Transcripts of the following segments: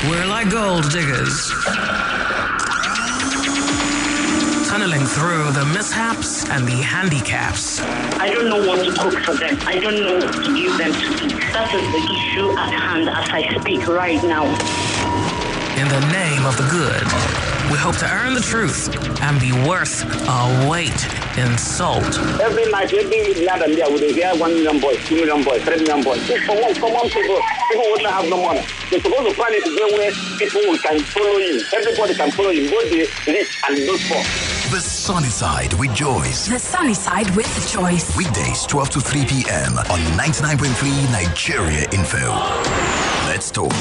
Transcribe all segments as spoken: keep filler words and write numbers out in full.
We're like gold diggers, tunneling through the mishaps and the handicaps. I don't know what to cook for them. I don't know what to give them to eat. That is the issue at hand as I speak right now. In the name of the good, we hope to earn the truth and be worth our weight in salt. Every night, every night and day, we hear one million boys, two million boys, three million boys. It's common, common people. People wouldn't have no money. They're supposed to plan it where people can follow you. Everybody can follow you, both the rich and those poor. The Sunny Side with Joyce. The Sunny Side with Joyce. Weekdays, twelve to three p.m. on ninety-nine point three Nigeria Info. Let's talk.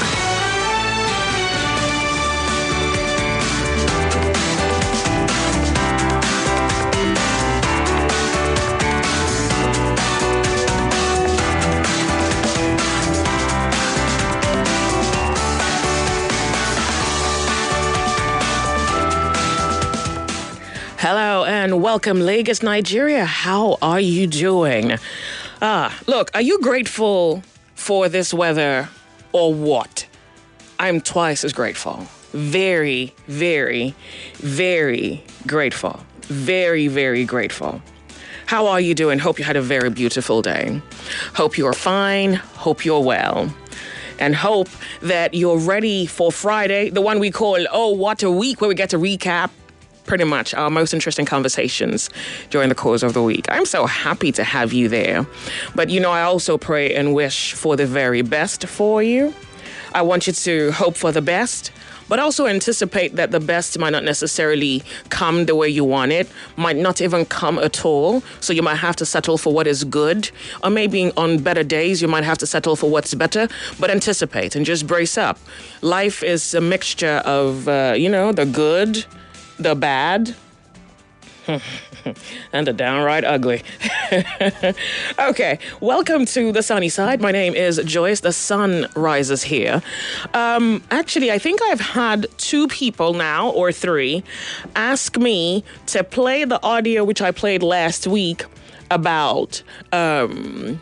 Hello and welcome, Lagos, Nigeria. How are you doing? Ah, look, are you grateful for this weather or what? I'm twice as grateful. Very, very, very grateful. Very, very grateful. How are you doing? Hope you had a very beautiful day. Hope you're fine. Hope you're well. And hope that you're ready for Friday, the one we call, oh, what a week, where we get to recap pretty much our most interesting conversations during the course of the week. I'm so happy to have you there. But, you know, I also pray and wish for the very best for you. I want you to hope for the best, but also anticipate that the best might not necessarily come the way you want it, might not even come at all. So you might have to settle for what is good, or maybe on better days, you might have to settle for what's better, but anticipate and just brace up. Life is a mixture of, uh, you know, the good, the bad, and the downright ugly. Okay, welcome to the Sunny Side. My name is Joyce. The sun rises here. Um, actually, I think I've had two people now, or three, ask me to play the audio which I played last week about um,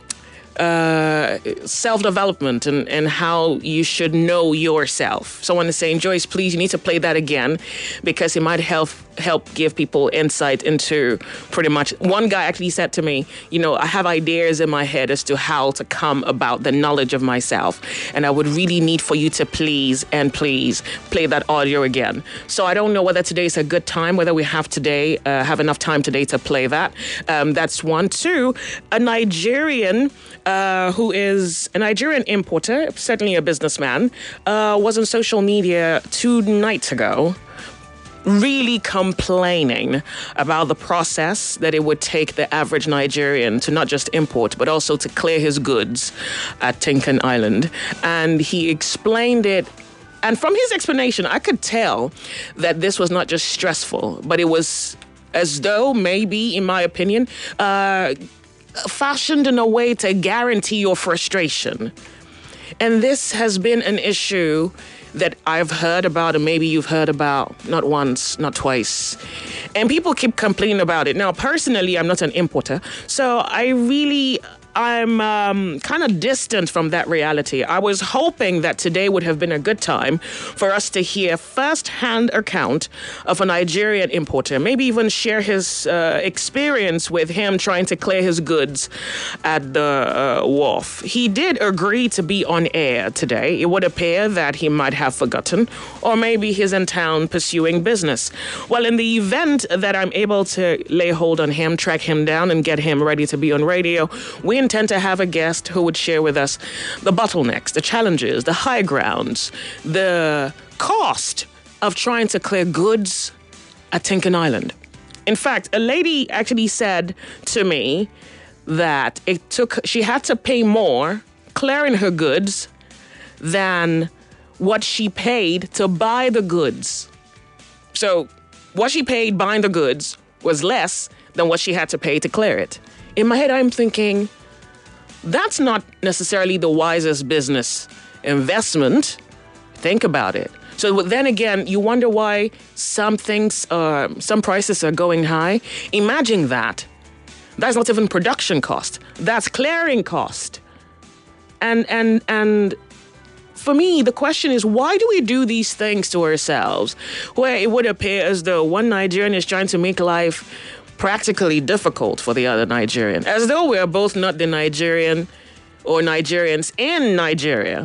uh, self-development and, and how you should know yourself. Someone is saying, Joyce, please, you need to play that again because it might help help give people insight into pretty much. One guy actually said to me, you know, I have ideas in my head as to how to come about the knowledge of myself. And I would really need for you to please and please play that audio again. So I don't know whether today is a good time, whether we have today, uh, have enough time today to play that. Um, that's one. Two, a Nigerian uh, who is a Nigerian importer, certainly a businessman, uh, was on social media two nights ago, really complaining about the process that it would take the average Nigerian to not just import, but also to clear his goods at Tinkan Island. And he explained it. And from his explanation, I could tell that this was not just stressful, but it was as though maybe, in my opinion, uh, fashioned in a way to guarantee your frustration. And this has been an issue that I've heard about, and maybe you've heard about, not once, not twice. And people keep complaining about it. Now, personally, I'm not an importer, so I really, I'm um, kind of distant from that reality. I was hoping that today would have been a good time for us to hear first-hand account of a Nigerian importer, maybe even share his uh, experience with him trying to clear his goods at the uh, wharf. He did agree to be on air today. It would appear that he might have forgotten, or maybe he's in town pursuing business. Well, in the event that I'm able to lay hold on him, track him down, and get him ready to be on radio, we intend to have a guest who would share with us the bottlenecks, the challenges, the high grounds, the cost of trying to clear goods at Tinkan Island. In fact, a lady actually said to me that it took, she had to pay more clearing her goods than what she paid to buy the goods. So what she paid buying the goods was less than what she had to pay to clear it. In my head, I'm thinking, that's not necessarily the wisest business investment. Think about it. So then again, you wonder why some things, uh, some prices are going high. Imagine that. That's not even production cost. That's clearing cost. And and and for me, the question is, why do we do these things to ourselves where it would appear as though one Nigerian is trying to make life practically difficult for the other Nigerian, as though we're both not the Nigerian or Nigerians in Nigeria?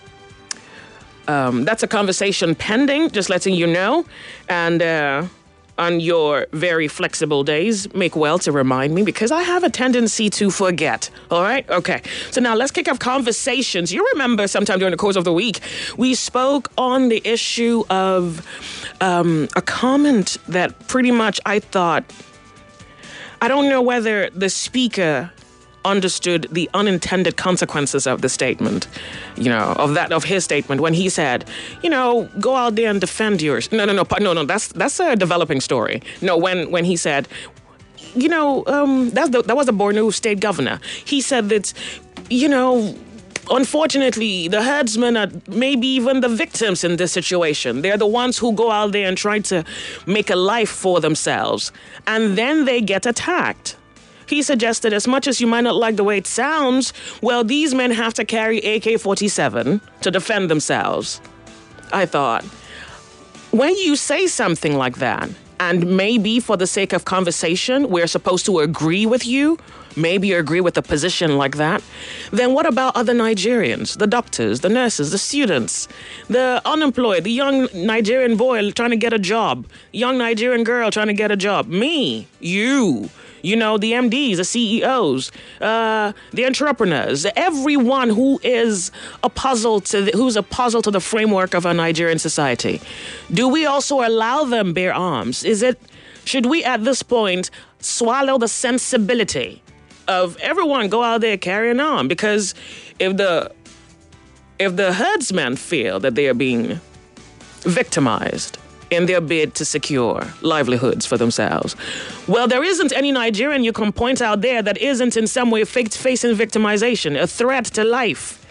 Um, that's a conversation pending, just letting you know. And uh, on your very flexible days, make well to remind me, because I have a tendency to forget. All right? Okay. So now let's kick off conversations. You remember sometime during the course of the week, we spoke on the issue of um, a comment that pretty much I thought, I don't know whether the speaker understood the unintended consequences of the statement, you know, of that, of his statement when he said, you know, go out there and defend yours. No, no, no, no, no. That's that's a developing story. No, when when he said, you know, um, that's the, that was the Borno state governor. He said that, you know, unfortunately, the herdsmen are maybe even the victims in this situation. They're the ones who go out there and try to make a life for themselves, and then they get attacked. He suggested, as much as you might not like the way it sounds, well, these men have to carry A K forty-seven to defend themselves. I thought, when you say something like that, and maybe for the sake of conversation, we're supposed to agree with you, maybe agree with a position like that, then what about other Nigerians, the doctors, the nurses, the students, the unemployed, the young Nigerian boy trying to get a job, young Nigerian girl trying to get a job, me, you, you know, the M Ds, the C E Os, uh, the entrepreneurs, everyone who is a puzzle to the, who's a puzzle to the framework of our Nigerian society. Do we also allow them bear arms? Is it, should we at this point swallow the sensibility of everyone go out there carrying on? Because if the if the herdsmen feel that they are being victimized in their bid to secure livelihoods for themselves, well, there isn't any Nigerian you can point out there that isn't in some way facing victimization, a threat to life.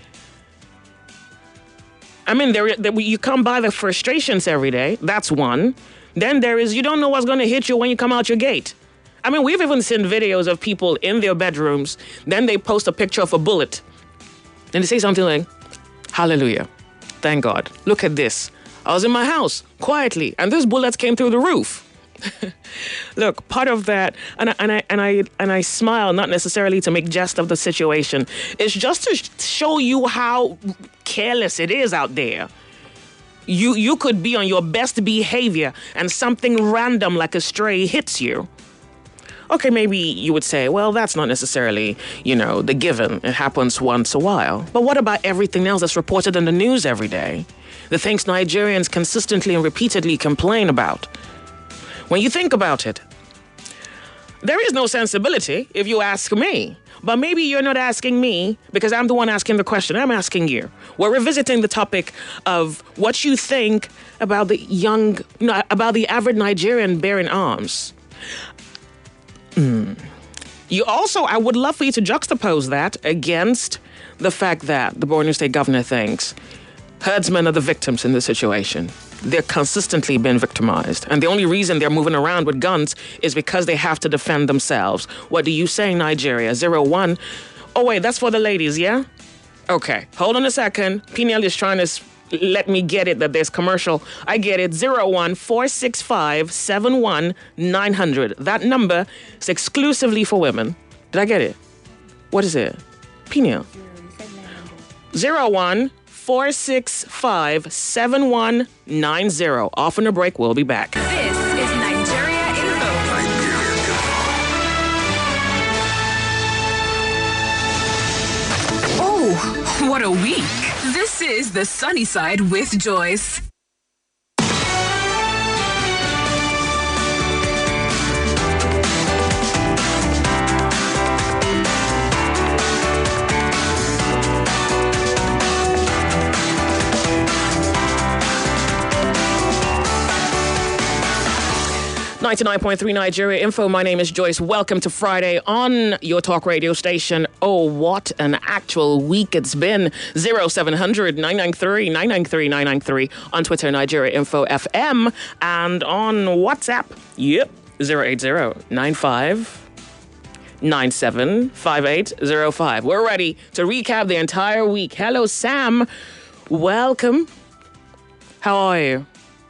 I mean, there, there you come by the frustrations every day. That's one. Then there is, you don't know what's going to hit you when you come out your gate. I mean, we've even seen videos of people in their bedrooms. Then they post a picture of a bullet. And they say something like, hallelujah, thank God, look at this. I was in my house quietly, and these bullets came through the roof. Look, part of that, and I, and I and I and I smile, not necessarily to make jest of the situation. It's just to sh- show you how careless it is out there. You you could be on your best behavior, and something random like a stray hits you. Okay, maybe you would say, well, that's not necessarily, you know, the given. It happens once a while. But what about everything else that's reported in the news every day? The things Nigerians consistently and repeatedly complain about. When you think about it, there is no sensibility if you ask me. But maybe you're not asking me because I'm the one asking the question. I'm asking you. We're revisiting the topic of what you think about the young, no, about the average Nigerian bearing arms. Mm. You also, I would love for you to juxtapose that against the fact that the Borno State governor thinks herdsmen are the victims in this situation. They're consistently been victimized. And the only reason they're moving around with guns is because they have to defend themselves. What do you say, Nigeria? Zero one. Oh, wait, that's for the ladies, yeah? Okay, hold on a second. Peniel is trying to s- let me get it that there's commercial. I get it. Zero one four six five seven one nine hundred. That number is exclusively for women. Did I get it? What is it? Peniel. Zero one four six five seven one nine zero. Off on a break. We'll be back. This is Nigeria Info. Oh, what a week. This is The Sunny Side with Joyce. ninety-nine point three Nigeria Info. My name is Joyce. Welcome to Friday on your talk radio station. Oh, what an actual week it's been. zero seven hundred nine nine three nine nine three nine nine three on Twitter, Nigeria Info F M, and on WhatsApp. Yep, zero eight zero nine five nine seven five eight zero five. We're ready to recap the entire week. Hello, Sam. welcome. How are you?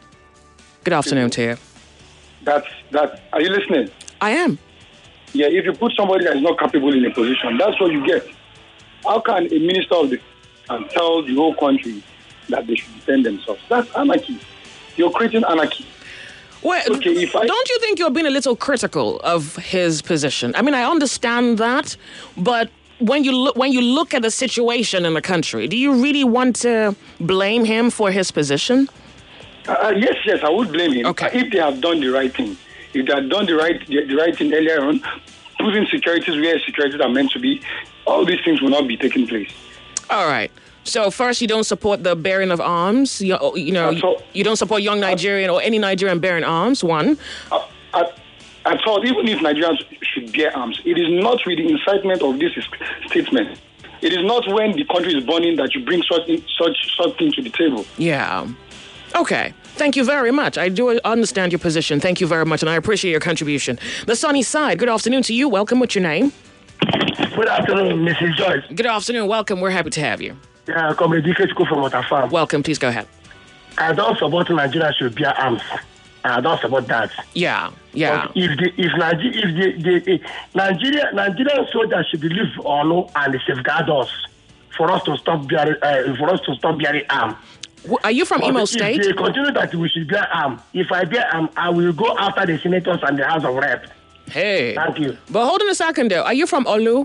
Good afternoon to you. That's that. Are you listening? I am. Yeah, if you put somebody that is not capable in a position, that's what you get. How can a minister of the and tell the whole country that they should defend themselves? That's anarchy. You're creating anarchy. Well, okay, if I, don't you think you're being a little critical of his position? I mean, I understand that, but when you look when you look at the situation in the country, do you really want to blame him for his position? Uh, yes, yes, I would blame him. Okay. If they have done the right thing, if they had done the right the, the right thing earlier on, putting securities where securities are meant to be, all these things will not be taking place. All right. So first, you don't support the bearing of arms. You, you know, At all. you don't support young Nigerian or any Nigerian bearing arms. One. Uh, at, at all, even if Nigerians should bear arms, it is not with the incitement of this statement. It is not when the country is burning that you bring such such such thing to the table. Yeah. Okay. Thank you very much. I do understand your position. Thank you very much, and I appreciate your contribution. The Sunny Side, good afternoon to you. Welcome. What's your name? Good afternoon, Missus Joyce. Good afternoon. Welcome. We're happy to have you. Yeah, Comrade D K School from Waterfarm. Welcome. Please go ahead. I don't support Nigeria should bear arms. I don't support that. Yeah. Yeah. But if the if Nigeria if the, the, Nigeria Nigerian soldiers should believe on no and safeguard us for us to stop bearing uh, for us to stop bearing arms. Are you from But Imo if State? they continue that we should bear arms, if I bear arms, I will go after the senators and the House of Reps. Hey. Thank you. But hold on a second, though. Are you from Olu?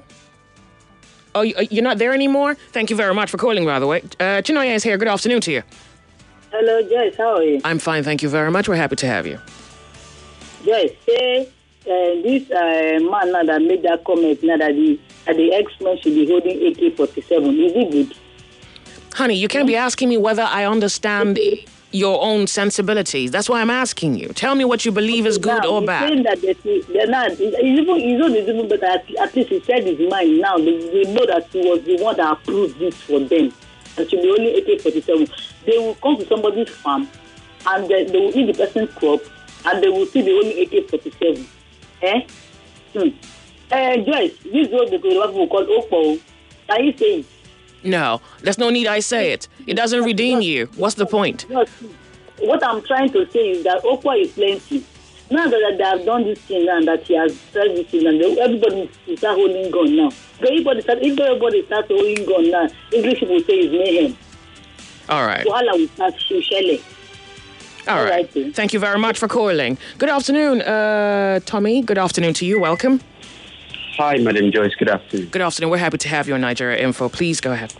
Oh, you're not there anymore? Thank you very much for calling, by the way. Uh, Chinoya is here. Good afternoon to you. Hello, Joyce. How are you? I'm fine. Thank you very much. We're happy to have you. Joyce, say uh, this uh, man now that made that comment now that the, that the X-Men should be holding A K forty-seven. Is it good? Honey, you can't be asking me whether I understand your own sensibilities. That's why I'm asking you. Tell me what you believe is good now, or he's bad. saying that they, they're not, he's even, he's not even, but at, at least he said his mind now. They, they know that he was the one that approved this for them. It should be only A K forty-seven. They will come to somebody's farm and they, they will eat the person's crop and they will see the only A K forty-seven. Eh? Hmm. Uh, Joyce, this is what the people call Opo. Can you say it? No, there's no need I say it. It doesn't redeem you. What's the point? What I'm trying to say is that Opo is plenty. Now that they have done this thing and that he has said this thing and everybody is start holding gun now. If everybody start, if everybody starts holding gun now, English people say it's mayhem. All right. Wahala will start shele. All All right. right. Thank you very much for calling. Good afternoon, uh, Tommy. Good afternoon to you. Welcome. Hi, Madam Joyce. Good afternoon. Good afternoon. We're happy to have you on Nigeria Info. Please go ahead.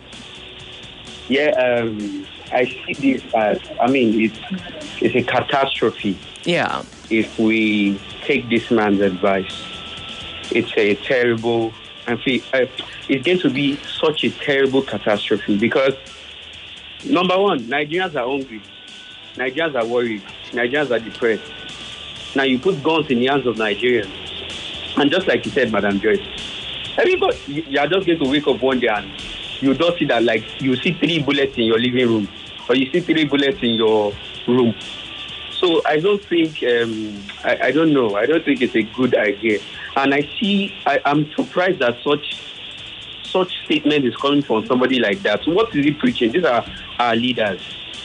Yeah, um, I see this as, I mean, it's, it's a catastrophe. Yeah. If we take this man's advice, it's a terrible, I feel, uh, it's going to be such a terrible catastrophe because, number one, Nigerians are hungry. Nigerians are worried. Nigerians are depressed. Now you put guns in the hands of Nigerians. And just like you said, Madam Joyce, everybody, you are just going to wake up one day and you don't see that, like, you see three bullets in your living room or you see three bullets in your room. So I don't think, um, I, I don't know, I don't think it's a good idea. And I see, I, I'm surprised that such such statement is coming from somebody like that. So what is he preaching? These are our leaders.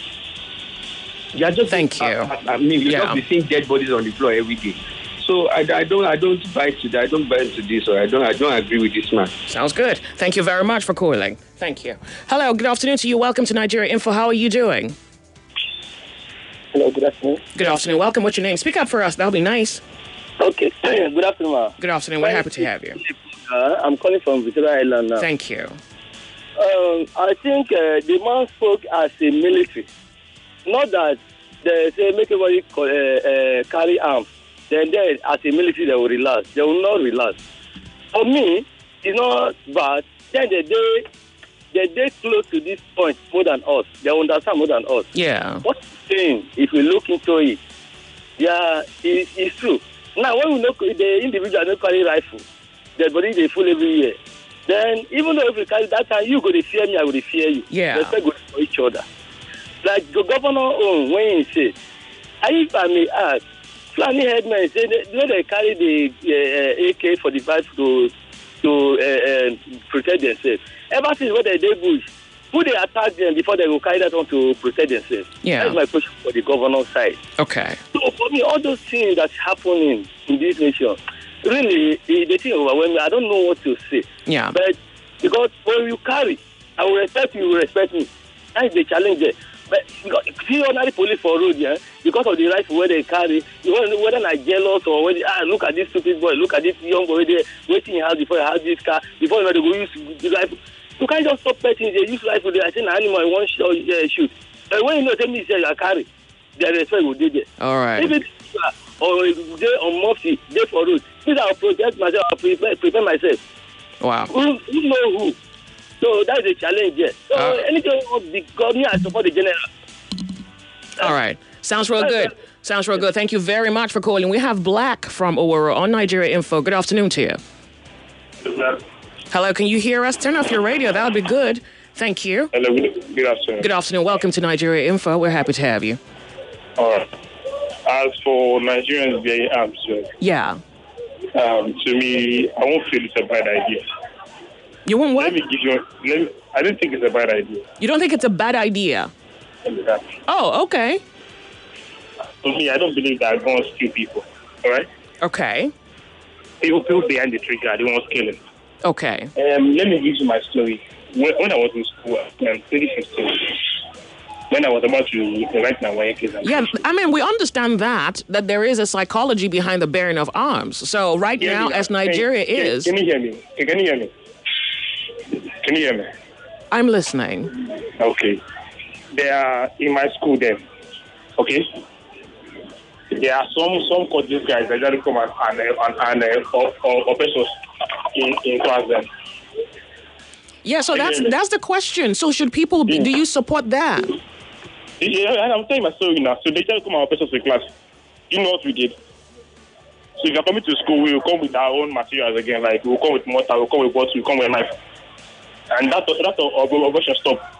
You are just, Thank you. I, I mean, you Yeah. just be seeing dead bodies on the floor every day. So I, I don't I don't buy to that. I don't buy into this, or I don't I don't agree with this man. Sounds good. Thank you very much for calling. Thank you. Hello. Good afternoon to you. Welcome to Nigeria Info. How are you doing? Hello, good afternoon. Good afternoon. Welcome. What's your name? Speak up for us. That'll be nice. Okay, good afternoon, ma. Good afternoon. We're happy to have you. Uh, I'm calling from Victoria Island now. Thank you. Um, I think uh, the man spoke as a military. Not that they say make everybody uh, uh, carry arms. Then, then as a military, they will relax. They will not relax. For me, it's not bad. Then they they they they close to this point more than us. They understand more than us. Yeah. What's the thing? If we look into it, yeah, it, it's true. Now, when we look, the individual don't carry rifle, their body they full every year. Then, even though if we carry that time, you go to fear me, I will fear you. Yeah. Respect go for each other. Like the governor own, when he said, if I may ask, Fulani headmen say they, when they carry the uh, A K forty-five to to uh, uh, protect themselves. Ever since when they did bush, Who they attack them before they will carry that on to protect themselves? Yeah. That's my question for the governor's side. Okay. So for me, all those things that's happening in this nation, really, the, the thing overwhelming me. I don't know what to say. Yeah. But because when you carry, I will respect you, you will respect me. That's the challenge there. But because, see ordinary police for road, yeah, because of the rifle where they carry, whether they're jealous or whether, ah, look at this stupid boy, look at this young boy there, waiting in house before he has this car, before you know, they go use the rifle. You can't just stop petting, they use rifle, they say an animal, one shot, uh, shoot. And when you know, tell me, say, I carry, the respect will do there. All right. If it's, uh, or they on Murphy, they for road, please I'll protect myself, I'll prepare, prepare myself. Wow. Who, who know who? So that's the challenge there. So Uh, anything of the government, I support the general. All right. Sounds real good. Sounds real good. Thank you very much for calling. We have Black from Oworo on Nigeria Info. Good afternoon to you. Hello, can you hear us? Turn off your radio. That would be good. Thank you. Hello, good, good afternoon. Good afternoon. Welcome to Nigeria Info. We're happy to have you. All right. As for Nigerians being armed, Yeah. um, to me, I won't feel it's a bad idea. You want what? Let me give you. Let me, I don't think it's a bad idea. You don't think it's a bad idea? Exactly. Oh, okay. To me, I don't believe that guns kill people. All right. Okay. People, people behind the trigger, they want killing. Okay. Um, let me give you my story. When, when I was in school, um, twenty fifteen, when I was about to write my work exam. Yeah, I mean, we understand that, that there is a psychology behind the bearing of arms. So right Hear now, me as Nigeria can, is... Can, can you hear me? Can, can you hear me? Can you hear me? I'm listening. Okay. There are, in my school then, okay? There are some some coaches guys that just come and, and, and, and uh, or, or, oppressors in, in class then. Yeah, so that's that's the question. So should people, be, do you support that? Yeah, I'm telling my story now. So they just come and oppress us in class. You know what we did? So if you're coming to school, we will come with our own materials again. Like, we'll come with mortar, we'll come with bottle, we'll come with a knife. And that, that's our oppression stop.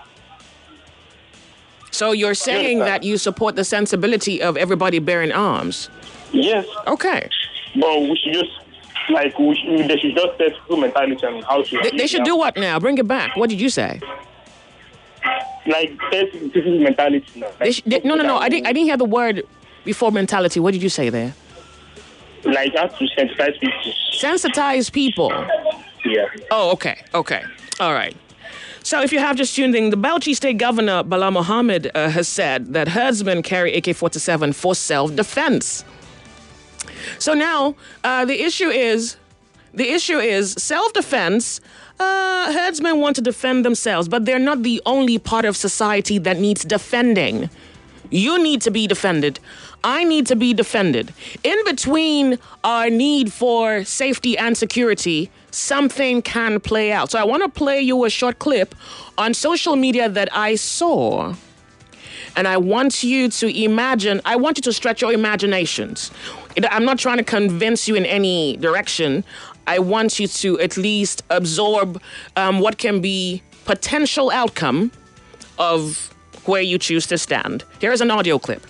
So you're saying that you support the sensibility of everybody bearing arms? Yes. Okay. But we should just, like, we should, they should just test full mentality and how to... They, they should do what now? Bring it back. What did you say? Like, test people's mentality now. Like, They sh- they, no, no, no. I didn't, I didn't hear the word before mentality. What did you say there? Like, how to sensitize people. Sensitize people? Yeah. Oh, okay. Okay. All right. So if you have just tuned in, the Bauchi State Governor Bala Mohammed uh, has said that herdsmen carry A K forty-seven for self-defense. So now uh, the issue is, the issue is self-defense. Uh, herdsmen want to defend themselves, but they're not the only part of society that needs defending. You need to be defended. I need to be defended. In between our need for safety and security, something can play out. So I want to play you a short clip on social media that I saw. And I want you to imagine, I want you to stretch your imaginations. I'm not trying to convince you in any direction. I want you to at least absorb um, what can be potential outcome of where you choose to stand. Here's an audio clip.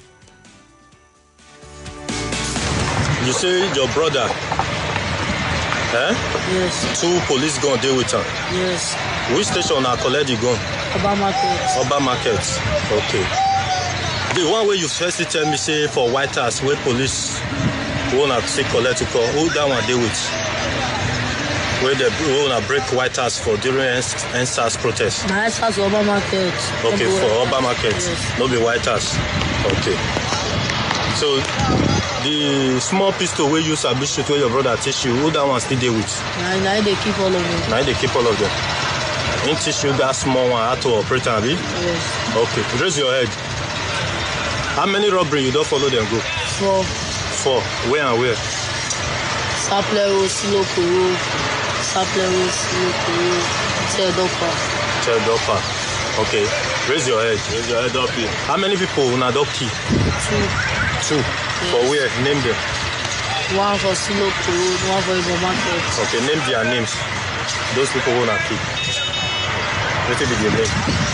You say your brother, eh? Yes. Two police gun deal with him. Yes. Which station are collect the gun? Oba Market. Oba Market. Okay. The one where you first tell me say for White House where police wanna take collect to call, who that one deal with? Where they wanna break White House for during N S A S protest? My house Oba Market. Okay, for Oba Market. Yes. No be White House. Okay. So the small pistol where you sabi shoot where your brother teach you, who that one still deal with? Now, now they keep all of them. Now they keep all of them. In teach you that small one how to operate and be? Yes. Okay. Raise your head. How many robbery you don't follow them go? Four. Four. Where and where? Saplero, Siloko Road, Saplero, Siloko Road, Chedopa. Chedopa. Okay. Raise your head. Raise your head up here. How many people una don kill? Two. Two. Yes. For where? Name them. One for Siloko Road, one for Ibo Market. Okay, name their names. Those people who una kill. What be their name?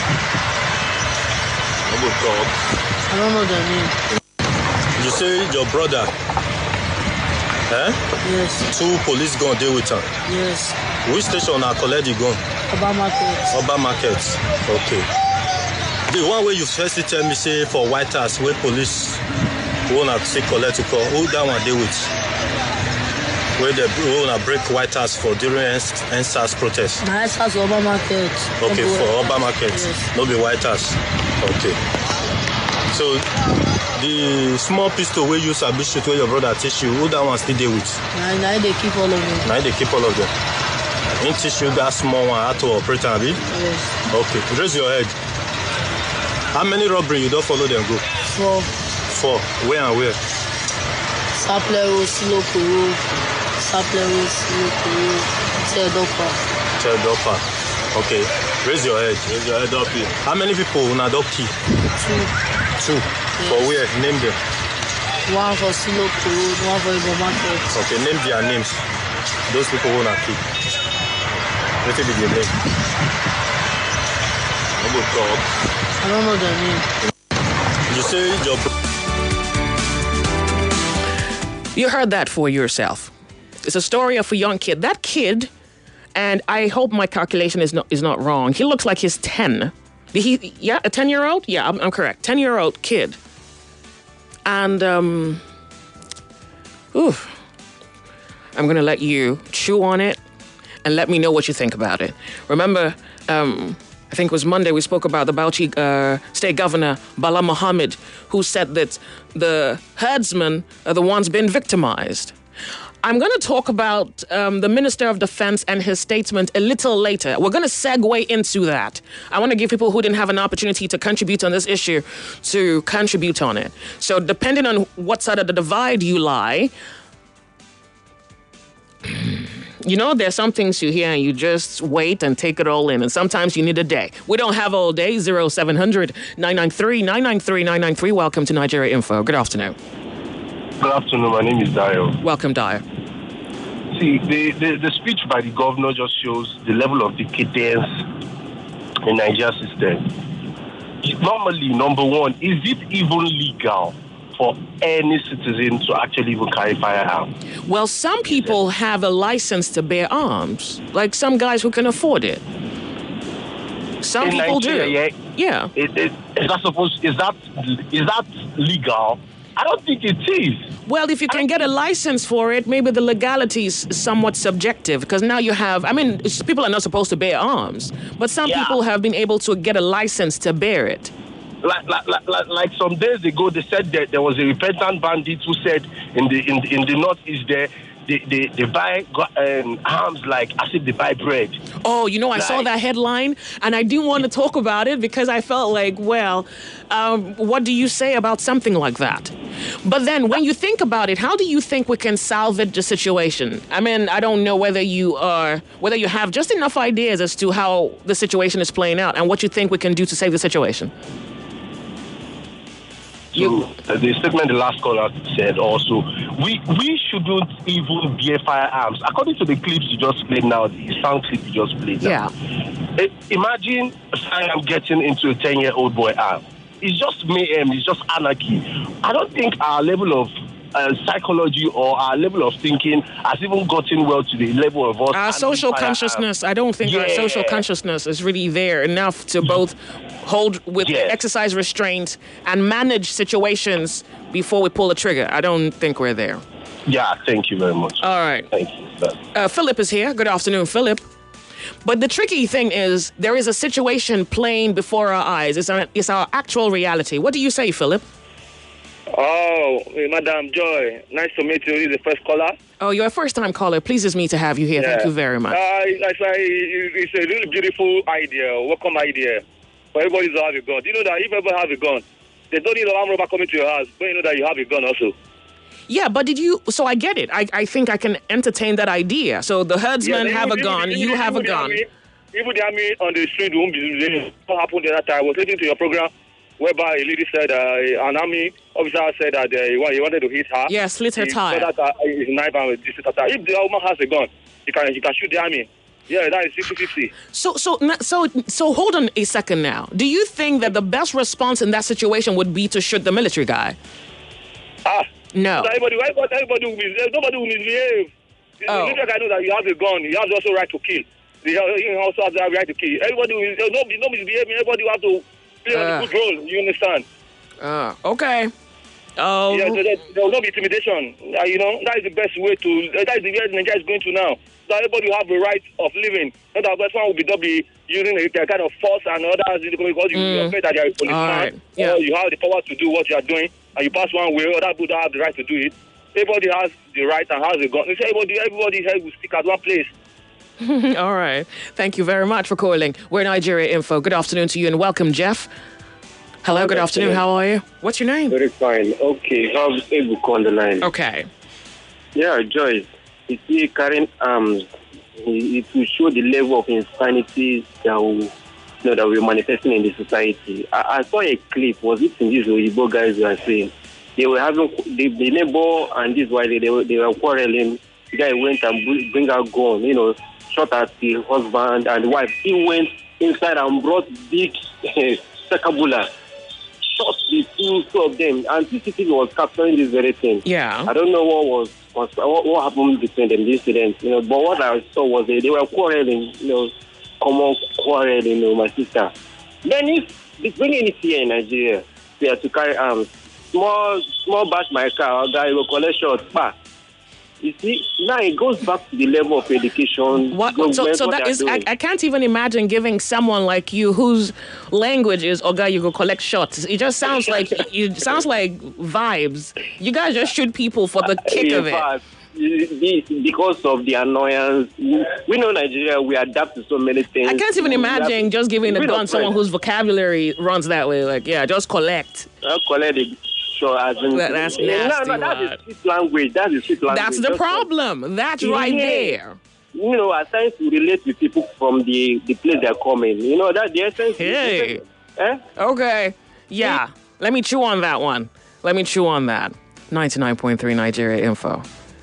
I go talk. I don't know their name. You say your brother, eh? Yes. Two police gun deal with him. Yes. Which station are collect the gun? Oba Market. Oba Market. Okay. The one where you first tell me say for White House where police wanna take collect to call, who that one deal with? Where they wanna break White House for during N S A S protest? My house Oba Market. Okay, for Oba Market. Yes. No be White House. Okay. So the small pistol where you sabi shoot where your brother teach you, who that one still deal with? Now, now they keep all of them. Now they keep all of them. In teach you that small one how to operate and be? Yes. Okay. Raise your head. How many robbery you don't follow them go? Four. Four. Where and where? Saplero, Silokoro, Saplero, Silokoro, Teodopa. Teodopa. Okay. Raise your head. Raise your head up here. How many people will not adopt key? Two. Two. Yes. For where? Name them. One for Silokoro, one for Oba Market. Okay. Name their names. Those people will not key. What is your name? I will talk. I don't know their name. You say your. You heard that for yourself. It's a story of a young kid. That kid, and I hope my calculation is not is not wrong. He looks like he's ten. He, yeah, a ten-year-old? Yeah, I'm, I'm correct. ten-year-old kid. And, um, oof, I'm going to let you chew on it and let me know what you think about it. Remember, um, I think it was Monday, we spoke about the Bauchi uh, State Governor, Bala Mohammed, who said that the herdsmen are the ones being victimized. I'm going to talk about um, the Minister of Defense and his statement a little later. We're going to segue into that. I want to give people who didn't have an opportunity to contribute on this issue to contribute on it. So depending on what side of the divide you lie, you know, there's some things you hear and you just wait and take it all in. And sometimes you need a day. We don't have all day. zero seven hundred, nine nine three, nine nine three, nine nine three. Welcome to Nigeria Info. Good afternoon. Good afternoon. My name is Dio. Welcome, Dio. See, the, the, the speech by the governor just shows the level of decadence in Nigeria system. Normally, number one, is it even legal for any citizen to actually even carry firearms? Well, some people have a license to bear arms, like some guys who can afford it. Some in people Nigeria, do. Yeah. It, it, is that supposed? Is that is that legal? I don't think it is. Well, if you can get a license for it, maybe the legality is somewhat subjective because now you have, I mean, it's, people are not supposed to bear arms, but some Yeah. people have been able to get a license to bear it. Like, like, like, like- like some days ago, they said that there was a repentant bandit who said in the in, the- in the northeast there, they, they, they buy um, arms like as if they buy bread. Oh, you know, I saw Like- that headline and I didn't want to talk about it because I felt like, well, um, what do you say about something like that? But then when you think about it, how do you think we can salvage the situation? I mean, I don't know whether you are, whether you have just enough ideas as to how the situation is playing out and what you think we can do to save the situation. So uh, the statement the last caller said also, we we shouldn't even bear firearms. According to the clips you just played now, the sound clip you just played now. Yeah. Eh, imagine a firearm getting into a ten-year-old boy arm. It's just mayhem. It's just anarchy. I don't think our level of uh, psychology or our level of thinking has even gotten well to the level of us. Our social firearms. consciousness, I don't think our Yeah. social consciousness is really there enough to both hold with exercise restraint and manage situations before we pull the trigger. I don't think we're there. Yeah, thank you very much. All right. Thank you. Sir. Uh, Philip is here. Good afternoon, Philip. But the tricky thing is there is a situation playing before our eyes. It's our, it's our actual reality. What do you say, Philip? Oh, Madam Joy, nice to meet you. This is the first caller. Oh, you're a first-time caller. Pleases me to have you here. Thank you very much. Uh, I say it's a really beautiful idea, welcome idea for everybody to have a gun. Do you know that if you ever have a gun, there's no need of armed robber coming to your house, but you know that you have a gun also. Yeah, but did you... So I get it. I, I think I can entertain that idea. So the herdsmen Yeah, have a even- gun, even- you even have a the gun. army- Even the army on the street won't be... What happened the other time? I was listening to your program whereby a lady said uh, an army officer said that uh, he wa- he wanted to hit her. Yeah, slit her He tire. said that uh, his knife and this is that. If the woman has a gun, he can he can shoot the army. Yeah, that is fifty fifty. So, so, so, so, hold on a second now. Do you think that the best response in that situation would be to shoot the military guy? Ah. No. So everybody, everybody, everybody will misbehave. Nobody will misbehave. The Oh. military guy knows that you have a gun. You have also right to kill. they also have the right to kill. Everybody will, nobody, nobody's behaving. Everybody will have to play Uh. a good role. You understand? Ah, okay. Oh. Yeah, there, there, there will not be intimidation. Uh, you know, that is the best way to. Uh, that is the way Nigeria is going to now. So everybody will have the right of living. Not that person will be doubly using a, a kind of force and others because you Mm. are afraid that you are a policeman, Alright, yeah. or you have the power to do what you are doing, and you pass one way, other people don't have the right to do it. Everybody has the right and has a gun. It's everybody, everybody here will stick at one place. All right. Thank you very much for calling. We're Nigeria Info. Good afternoon to you and welcome, Jeff. Hello, good afternoon. How are you? What's your name? Very fine. Okay, how's Ebuko on the line? Okay. Yeah, Joyce. You see, carrying arms, it will show the level of insanity that we, you know, that we're manifesting in the society. I, I saw a clip. Was it in these Oyibo guys were saying? They were having, the, the neighbor and this wife, they were, they were quarreling. The guy went and bring, bring out gun, you know, shot at the husband and the wife. He went inside and brought big sakabula. Shot the two, two of them, and C C T V was capturing this very thing. Yeah. I don't know what was, was what, what happened between them, the incident, you know, but what I saw was they, they were quarreling, you know, common quarreling, you know, my sister. Then if they bring it here in Nigeria, they are to carry arms, small, small bash my car, guy will collect shots, bah. You see, now it goes back to the level of education. What? So, so that is, I, I can't even imagine giving someone like you whose language is, oh God, you go collect shots. It just sounds like, it sounds like vibes. You guys just shoot people for the kick In of it. fact, this, because of the annoyance, we know Nigeria, we adapt to so many things. I can't even imagine just giving a We gun don't someone play. whose vocabulary runs that way. Like, yeah, just collect. Uh, collect it. So as in, That- that's no, nasty, no, that's man. the street language. That's the street language. That's the Just- problem. That's Yeah. right there. You know, at times we relate with people from the, the place they're coming. You know, that the essence. Hey. Eh? Okay. Yeah. Let me chew on that one. Let me chew on that. ninety-nine point three Nigeria Info.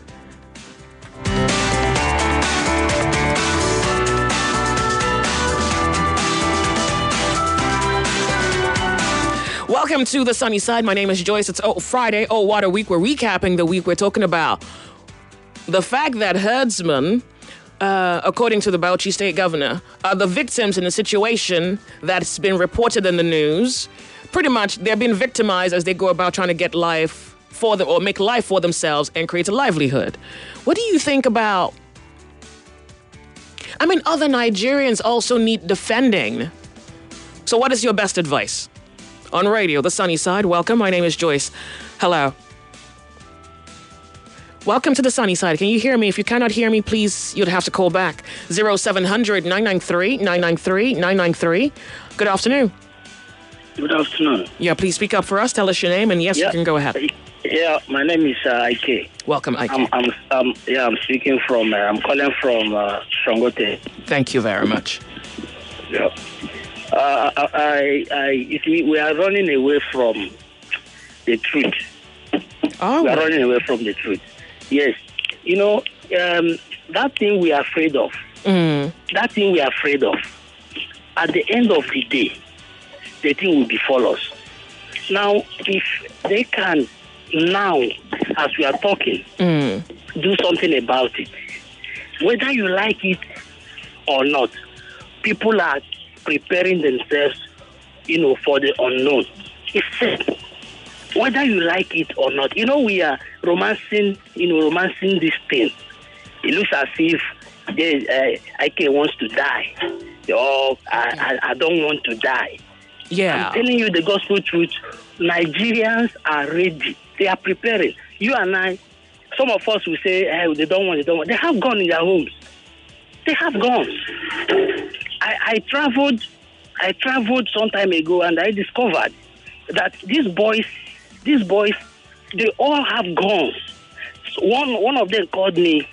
Welcome to the sunny side. My name is Joyce. It's oh, Friday, Oh Water Week. We're recapping the week. We're talking about the fact that herdsmen, uh, according to the Bauchi state governor, are the victims in a situation that's been reported in the news. Pretty much, they're being victimized as they go about trying to get life for them or make life for themselves and create a livelihood. What do you think about? I mean, other Nigerians also need defending. So, what is your best advice? On radio, the sunny side. Welcome. My name is Joyce. Hello. Welcome to the sunny side. Can you hear me? If you cannot hear me, please, you'd have to call back. zero seven hundred nine nine three nine nine three nine nine three. Good afternoon. Good afternoon. Yeah, please speak up for us. Tell us your name, and yes, Yeah. you can go ahead. Yeah, my name is uh, Ike. Welcome, Ike. I'm, I'm, um, yeah, I'm speaking from, uh, I'm calling from uh, Shangote. Thank you very much. Yeah. Uh, I, I, you see, we are running away from the truth. Oh. We are running away from the truth. Yes. You know, um, that thing we are afraid of, Mm. that thing we are afraid of, at the end of the day, the thing will befall us. Now, if they can now, as we are talking, Mm. do something about it, whether you like it or not, people are preparing themselves, you know, for the unknown. It's simple. Whether you like it or not, you know, we are romancing, you know, romancing this thing. It looks as if they, uh, Ike wants to die, or I, I, I don't want to die. Yeah. I'm telling you the gospel truth. Nigerians are ready. They are preparing. You and I, some of us will say, hey, they don't want, they don't want. They have gone in their homes. They have gone. I, I traveled, I traveled some time ago, and I discovered that these boys, these boys, they all have guns. So one, one of them called me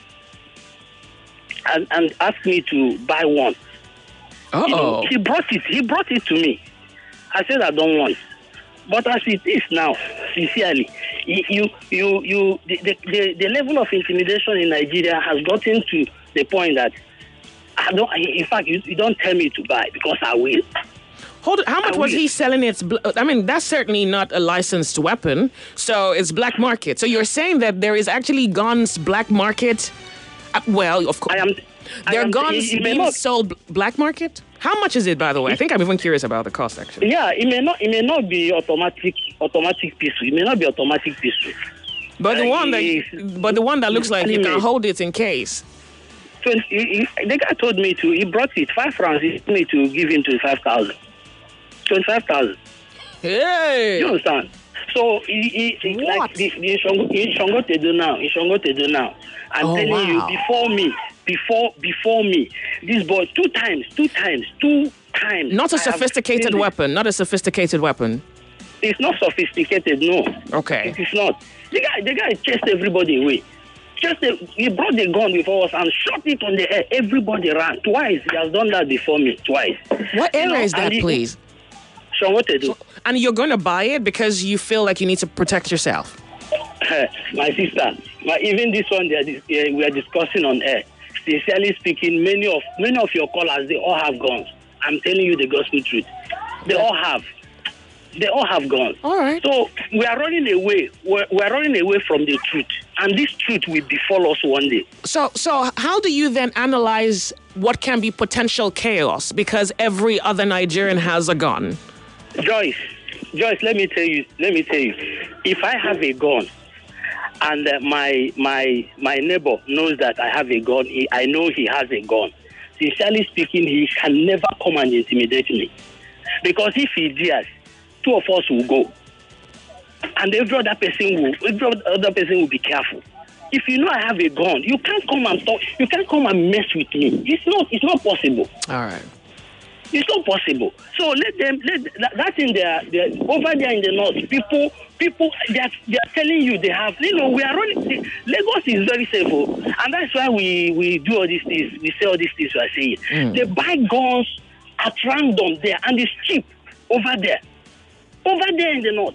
and, and asked me to buy one. Uh-oh. You know, he brought it. He brought it to me. I said I don't want. But as it is now, sincerely, you, you, you, the, the, the level of intimidation in Nigeria has gotten to the point that I don't. In fact, you, you don't tell me to buy because I will. Hold it. How much I was will. he selling it? bl- I mean, that's certainly not a licensed weapon. So it's black market. So you're saying that there is actually guns black market? Uh, well, of course. I am. They're am- guns it- it may being not- sold black market? How much is it, by the way? I think I'm even curious about the cost, actually. Yeah, it may not. It may not be automatic. Automatic pistol. It may not be automatic pistol. But the Uh, one that, it's- but the one that looks like you it's can made. hold it in case. So he, he, the guy told me to. He brought it five rounds. He told me to give him twenty five thousand. Twenty five thousand. Hey. You understand? So he, he, he like the the Shongo, in Shongo Tedo now. In Shongo Tedo now. I'm Oh, telling wow. you, before me, before before me, this boy two times, two times, two times. Not a I have sophisticated seen it. weapon. Not a sophisticated weapon. It's not sophisticated, no. Okay. It is not. The guy, the guy chased everybody away. Just a, he brought the gun before us and shot it on the air. Everybody ran twice. He has done that before me twice. What You area know, is that, and he- please? Shongo Tedo. And you're going to buy it because you feel like you need to protect yourself. My sister, my, even this one they are, dis- uh, we are discussing on air. Sincerely speaking, many of many of your callers, they all have guns. I'm telling you the gospel truth. They all have. They all have guns. All right. So we are running away. We're, we're running away from the truth, and this truth will befall us one day. So, so how do you then analyze what can be potential chaos because every other Nigerian has a gun? Joyce, Joyce, let me tell you. Let me tell you. If I have a gun, and uh, my my my neighbor knows that I have a gun, he, I know he has a gun. Sincerely speaking, he can never come and intimidate me, because if he dares, two of us will go, and every other person will every other person will be careful. If you know I have a gun, you can't come and talk. You can't come and mess with me. It's not. It's not possible. All right. It's not possible. So let them. Let that, that's in their, their over there in the north. People, people, they are, they are telling you they have. You know, we are running. The, Lagos is very safe, oh, and that's why we we do all these things. We say all these things. We are saying Mm. they buy guns at random there, and it's cheap over there, over there in the north.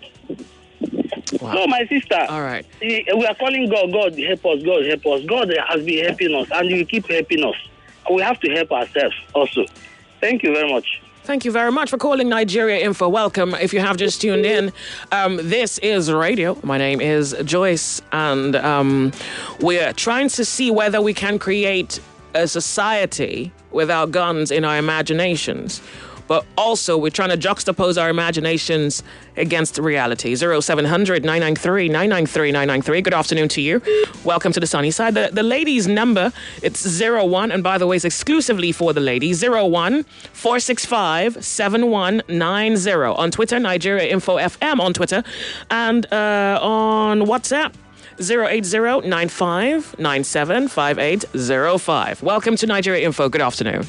Wow. So my sister, All right. we are calling God. God help us. God help us. God has been helping us, and He will keep helping us. We have to help ourselves also. Thank you very much. Thank you very much for calling Nigeria Info. Welcome. If you have just tuned in, um, this is radio. My name is Joyce, and um, we're trying to see whether we can create a society without guns in our imaginations. But also, we're trying to juxtapose our imaginations against reality. zero seven hundred nine nine three nine nine three nine nine three. Good afternoon to you. Welcome to the sunny side. The, the ladies' number, it's zero one, and by the way, it's exclusively for the ladies. zero one four six five seven one nine zero. On Twitter, Nigeria Info F M on Twitter. And uh, on WhatsApp, zero eight zero nine five nine seven five eight zero five. Welcome to Nigeria Info. Good afternoon.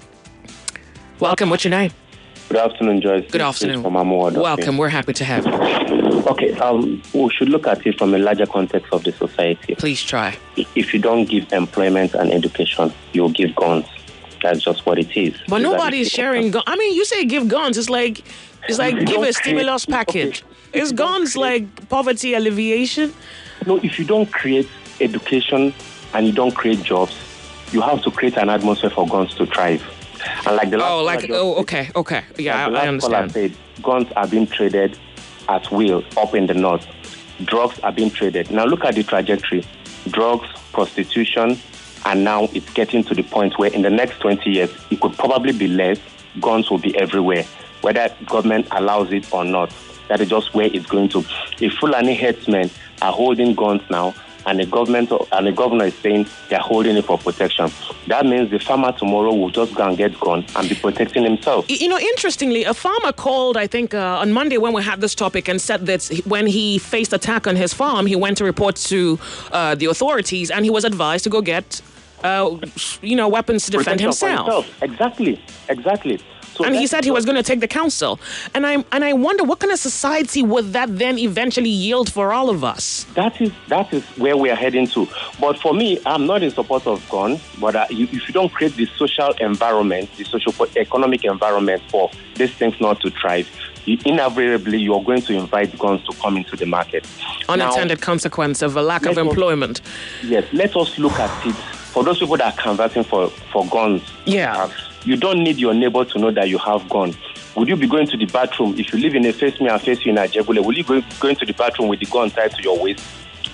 Welcome. What's your name? Good afternoon, Joyce. Good afternoon. From Amoa. Welcome. We're happy to have you. Okay, um, we should look at it from a larger context of the society. Please try. If you don't give employment and education, you'll give guns. That's just what it is. But nobody is sharing guns. I mean, you say give guns. It's like it's like If you give don't a stimulus create- package. Is guns like poverty alleviation? No, if you don't create education and you don't create jobs, you have to create an atmosphere for guns to thrive. And like the last Oh, like caller just oh, said- okay, okay. Yeah, like the I, I last caller understand. said, guns are being traded at will up in the north. Drugs are being traded. Now look at the trajectory. Drugs, prostitution, and now it's getting to the point where in the next twenty years, it could probably be less. Guns will be everywhere, whether government allows it or not. That is just where it's going to. If Fulani headsmen are holding guns now, and the government and the governor is saying they're holding it for protection, that means the farmer tomorrow will just go and get gun and be protecting himself. You know, interestingly, a farmer called, I think, uh, on Monday when we had this topic and said that when he faced attack on his farm, he went to report to uh, the authorities and he was advised to go get, uh, you know, weapons to defend Protection for himself. himself. Exactly, exactly. So and he that's said he was going to take the counsel. And I and I wonder what kind of society would that then eventually yield for all of us? That is that is where we are heading to. But for me, I'm not in support of guns. But uh, you, if you don't create the social environment, the social economic environment for these things not to thrive, you, invariably you are going to invite guns to come into the market. Unintended Now, consequence of a lack of let us- employment. Yes, let us look at it. For those people that are conversing for, for guns, Yeah. uh, you don't need your neighbor to know that you have guns. Would you be going to the bathroom if you live in a face me and face you in Ajebule? Will you go going to the bathroom with the gun tied to your waist?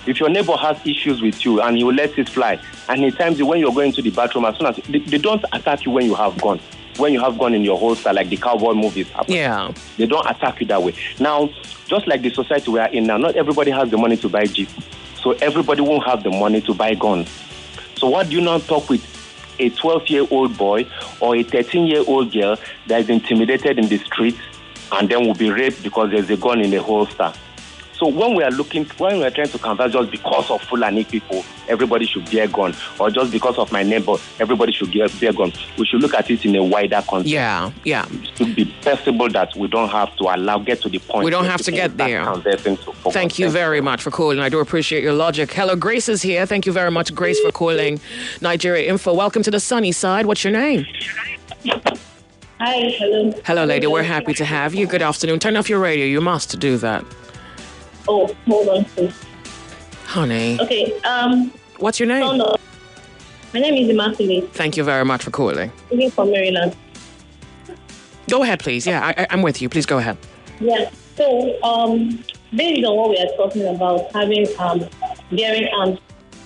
If your neighbor has issues with you and he will let it fly, and he times you when you're going to the bathroom, as soon as they, they don't attack you when you have gun, when you have gun in your holster, like the cowboy movies happen. Yeah. They don't attack you that way. Now, just like the society we are in now, not everybody has the money to buy Jeep. So everybody won't have the money to buy guns. So what do you not talk with a twelve-year-old boy or a thirteen-year-old girl that is intimidated in the streets and then will be raped because there's a gun in the holster? So when we are looking, when we are trying to converse just because of Fulani people, everybody should bear gun, or just because of my neighbor, everybody should bear, bear gun. We should look at it in a wider context. Yeah, yeah. It should be possible that we don't have to allow, get to the point. We don't have to get there. Thank you very much for calling. I do appreciate your logic. Hello, Grace is here. Thank you very much, Grace, for calling Nigeria Info. Welcome to the sunny side. What's your name? Hi, hello. Hello, lady. We're happy to have you. Good afternoon. Turn off your radio. You must do that. Oh, hold on, please. Honey. Okay, um... What's your name? Oh, no. My name is Immaculate. Thank you very much for calling. I'm from Maryland. Go ahead, please. Yeah, I, I'm with you. Please go ahead. Yeah, so, um, based on what we are talking about, having, um, bearing arms,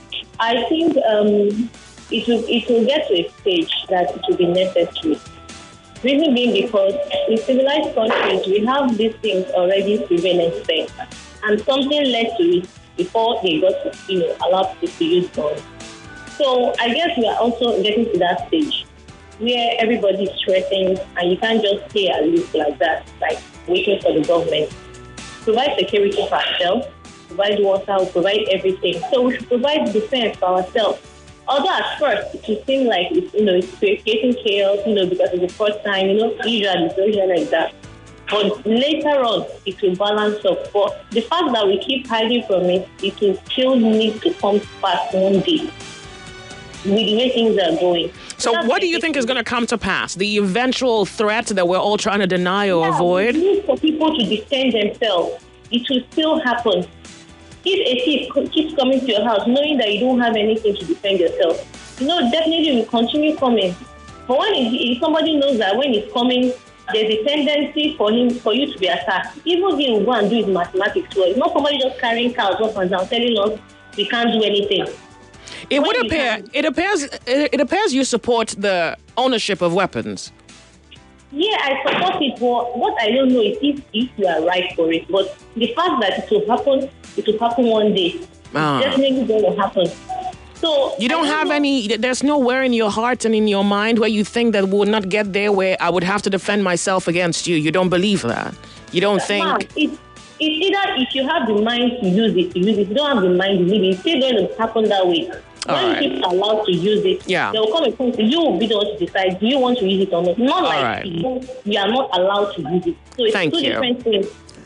I think, um, it will, it will get to a stage that it will be necessary. Reason being because in civilized countries, we have these things already prevalent there. And something led to it before they got to, you know, allow people to use guns. So I guess we are also getting to that stage where everybody is threatened and you can't just stay aloof like that, like waiting for the government. Provide security for ourselves, provide water, provide everything. So we should provide defense for ourselves. Although at first it will seem like it's, you know, it's creating chaos, you know, because it's the first time, you know, usually it's usually like that. But later on, it will balance up. But the fact that we keep hiding from it, it will still need to come past one day with the way things are going. So That's what do you think is going to come to pass? The eventual threat that we're all trying to deny or yeah, avoid? We need for people to defend themselves. It will still happen. If a thief keeps coming to your house knowing that you don't have anything to defend yourself, you know, definitely will continue coming. But when it, if somebody knows that when he's coming, there's a tendency for him, for you to be attacked. Even he will go and do his mathematics well. It's not somebody just carrying cows up and down telling us we can't do anything. It would appear, it appears, it appears you support the ownership of weapons. Yeah, I support it, but what I don't know is if, if you are right for it. But the fact that it will happen, it will happen one day. Ah. It's definitely going to happen. So you don't have any, there's nowhere in your heart and in your mind where you think that we will not get there where I would have to defend myself against you. You don't believe that. You don't think. Man, it's, it's either if you have the mind to use it, to use it. If you don't have the mind to use it, it's still going to happen that way. All when right. people are allowed to use it, yeah. there will come a point where you will be the one to decide, do you want to use it or not? Not All like right. people, you are not allowed to use it. So it's Thank two you. different things.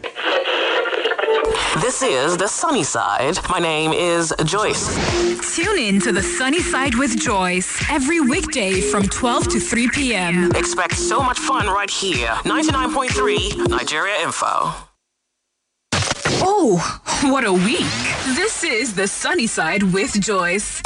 This is The Sunny Side. My name is Joyce. Tune in to The Sunny Side with Joyce every weekday from twelve to three p.m. Expect so much fun right here. ninety-nine point three Nigeria Info. Oh, what a week. This is The Sunny Side with Joyce.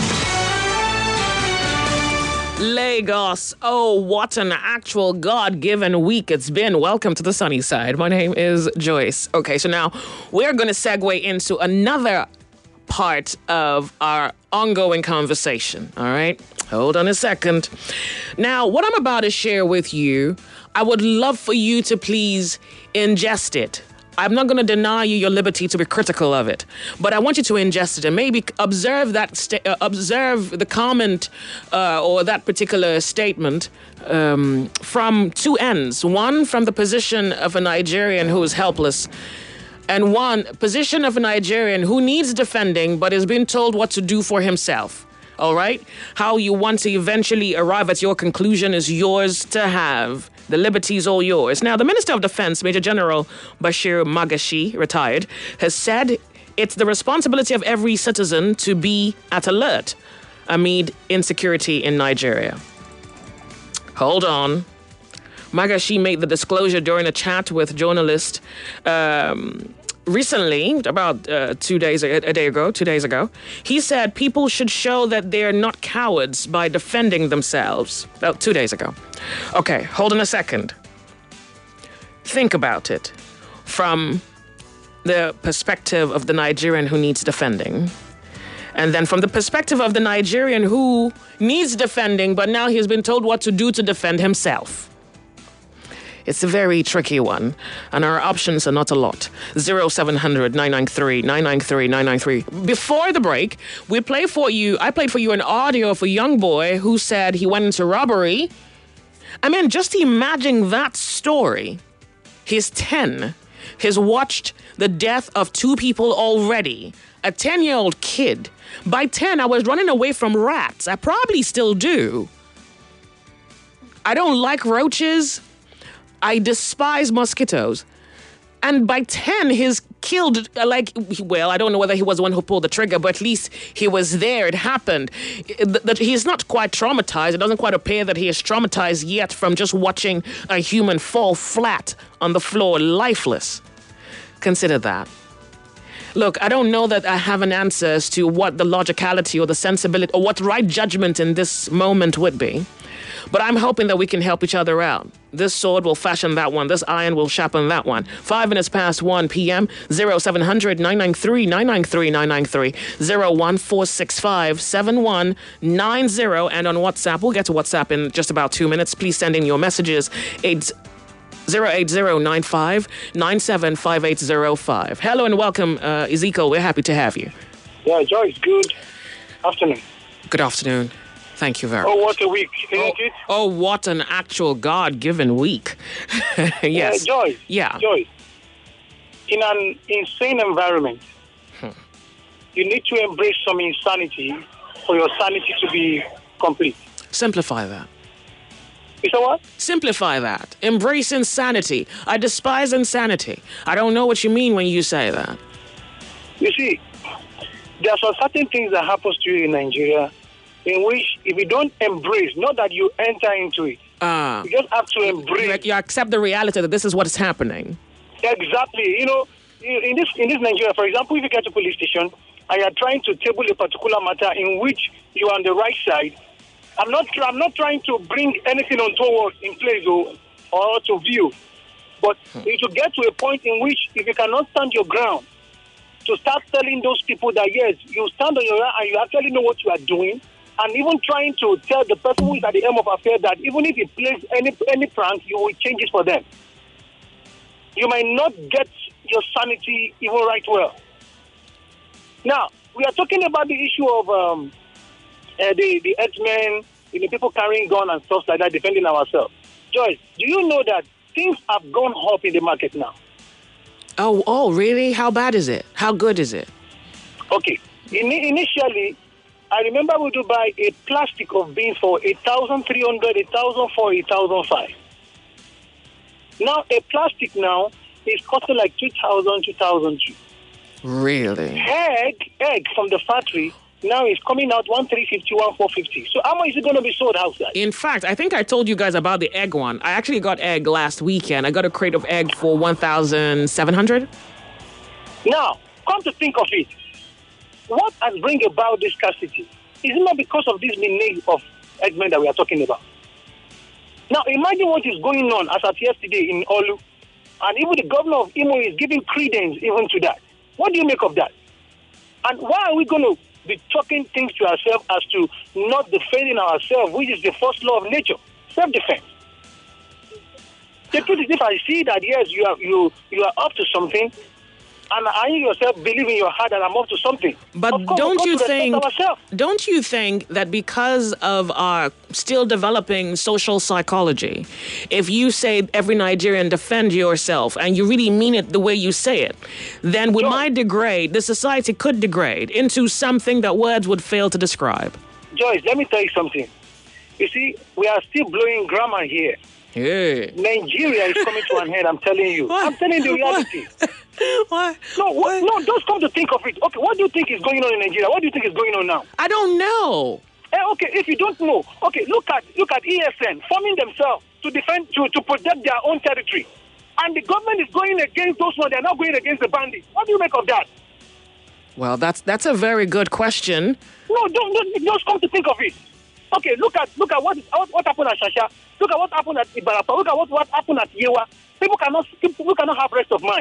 Lagos. Oh, what an actual God-given week it's been. Welcome to the sunny side. My name is Joyce. Okay, so now we're going to segue into another part of our ongoing conversation. All right? Hold on a second. Now, what I'm about to share with you, I would love for you to please ingest it. I'm not going to deny you your liberty to be critical of it, but I want you to ingest it and maybe observe that, sta- uh, observe the comment uh, or that particular statement um, from two ends. One from the position of a Nigerian who is helpless, and one position of a Nigerian who needs defending but is being told what to do for himself. All right? How you want to eventually arrive at your conclusion is yours to have. The liberty is all yours. Now, the Minister of Defense, Major General Bashir Magashi, retired, has said it's the responsibility of every citizen to be at alert amid insecurity in Nigeria. Hold on. Magashi made the disclosure during a chat with journalists um, recently, about uh, two days, a, a day ago, two days ago. He said people should show that they're not cowards by defending themselves. About two days ago. Okay, hold on a second. Think about it. From the perspective of the Nigerian who needs defending. And then from the perspective of the Nigerian who needs defending, but now he's been told what to do to defend himself. It's a very tricky one, and our options are not a lot. zero seven hundred nine nine three nine nine three nine nine three. Before the break, we play for you, I played for you an audio of a young boy who said he went into robbery. I mean, just imagine that story. He's ten. He's watched the death of two people already. A ten-year-old kid. By ten, I was running away from rats. I probably still do. I don't like roaches. I despise mosquitoes. And by ten, he's killed, uh, like, well, I don't know whether he was the one who pulled the trigger, but at least he was there. It happened. That he's not quite traumatized. It doesn't quite appear that he is traumatized yet from just watching a human fall flat on the floor, lifeless. Consider that. Look, I don't know that I have an answer as to what the logicality or the sensibility or what right judgment in this moment would be. But I'm hoping that we can help each other out. This sword will fashion that one. This iron will sharpen that one. Five minutes past one p.m. zero seven hundred nine nine three nine nine three nine nine three zero one four six five seven one nine zero. And on WhatsApp, we'll get to WhatsApp in just about two minutes. Please send in your messages. Eight zero eight zero nine five nine seven five eight zero five. Hello and welcome, uh, Ezekiel. We're happy to have you. Yeah, Joyce. Good afternoon. Good afternoon. Thank you very much. Oh, what a week, isn't oh, it? Oh, what an actual God-given week. Yes. Uh, Joyce. Yeah. Joyce. In an insane environment, hmm. you need to embrace some insanity for your sanity to be complete. Simplify that. You say what? Simplify that. Embrace insanity. I despise insanity. I don't know what you mean when you say that. You see, there are some certain things that happen to you in Nigeria in which if you don't embrace, not that you enter into it, uh, you just have to embrace. You, you accept the reality that this is what is happening. Exactly. You know, in this in this Nigeria, for example, if you get to a police station and you are trying to table a particular matter in which you are on the right side, I'm not I'm not trying to bring anything untoward in place or, or to view, but hmm. you should get to a point in which if you cannot stand your ground, to start telling those people that yes, you stand on your ground and you actually know what you are doing. And even trying to tell the person who is at the helm of affairs that even if he plays any any prank, you will change it for them. You might not get your sanity even right well. Now, we are talking about the issue of um, uh, the, the X-Men, the people carrying guns and stuff like that, defending ourselves. Joyce, do you know that things have gone up in the market now? Oh, oh, really? How bad is it? How good is it? Okay. In, initially, I remember we do buy a plastic of beans for eight thousand three hundred, eight thousand four hundred, eight thousand five hundred. Now, a plastic now is costing like two thousand, two thousand two. Really? Egg, egg from the factory now is coming out one three fifty, one four fifty. So how much is it going to be sold outside? In fact, I think I told you guys about the egg one. I actually got egg last weekend. I got a crate of egg for one thousand seven hundred. Now, come to think of it. What has bring about this scarcity? Is it not because of this menace of Eggmen that we are talking about? Now, imagine what is going on as of yesterday in Olu. And even the governor of Imo is giving credence even to that. What do you make of that? And why are we going to be talking things to ourselves as to not defending ourselves, which is the first law of nature, self-defense? The truth is, if I see that, yes, you are, you, you are up to something, and I yourself believe in your heart that I'm up to something. But course, don't you think? Ourselves. Don't you think that because of our still developing social psychology, if you say every Nigerian defend yourself and you really mean it the way you say it, then we sure. might degrade. The society could degrade into something that words would fail to describe. Joyce, let me tell you something. You see, we are still blowing grammar here. Yeah. Nigeria is coming to an end, I'm telling you. What? I'm telling you the reality. What? No, what? no, just come to think of it. Okay, what do you think is going on in Nigeria? What do you think is going on now? I don't know. Eh, okay, if you don't know, okay, look at look at E S N forming themselves to defend, to, to protect their own territory. And the government is going against those ones. They're not going against the bandits. What do you make of that? Well, that's that's a very good question. No, don't, don't just come to think of it. Okay, look at look at what what, what happened at Shasha. Look at what happened at Ibarapa. Look at what, what happened at Yewa. People cannot people cannot have rest of mind.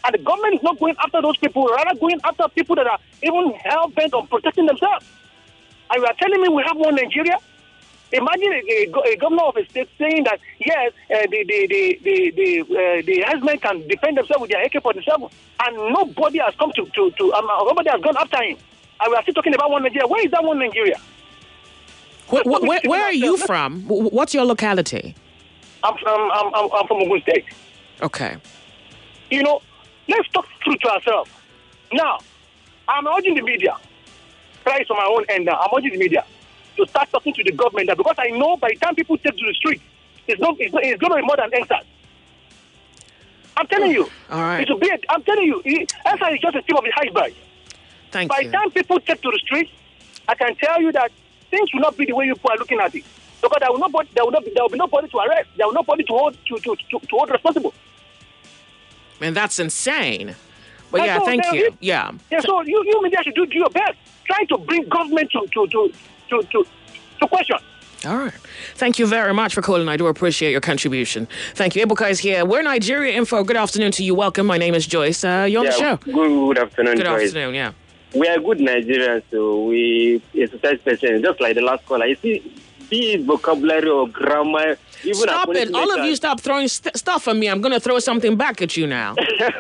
And the government is not going after those people, rather going after people that are even hell-bent on protecting themselves. And you are telling me we have one Nigeria? Imagine a, a, a governor of a state saying that, yes, uh, the the the the the, uh, the herdsmen can defend themselves with their A K forty-seven, and nobody has come to, to, to um, nobody has gone after him. And we are still talking about one Nigeria. Where is that one Nigeria? Where, where, where are you from? What's your locality? I'm from, I'm, I'm, I'm from Ogun State. Okay. You know, let's talk true to ourselves. Now, I'm urging the media, try from my own end now, I'm urging the media to start talking to the government now, because I know by the time people take to the street, it's, not, it's, not, it's going to be more than N S A S. I'm telling you. All right. It will be a, I'm telling you, N S A S is just a tip of the iceberg. Thank by you. the time people take to the street, I can tell you that things will not be the way you people are looking at it. Because there will, nobody, there will, not be, there will be nobody to arrest. There will nobody to hold, to, to, to, to hold responsible. And that's insane. But And yeah, so thank there you. is- Yeah. Yeah, so you, you media should do, do your best. Try to bring government to, to, to, to, to, to question. All right. Thank you very much for calling. I do appreciate your contribution. Thank you. Ebuka is here. We're Nigeria Info. Good afternoon to you. Welcome. My name is Joyce. Uh, you're on Yeah, the show. Good, good afternoon, Good Joyce. afternoon, yeah. We are good Nigerians, so we exercise patience, just like the last caller. You see, be it vocabulary or grammar, even Stop according it. to All of letters- you stop throwing st- stuff at me. I'm going to throw something back at you now.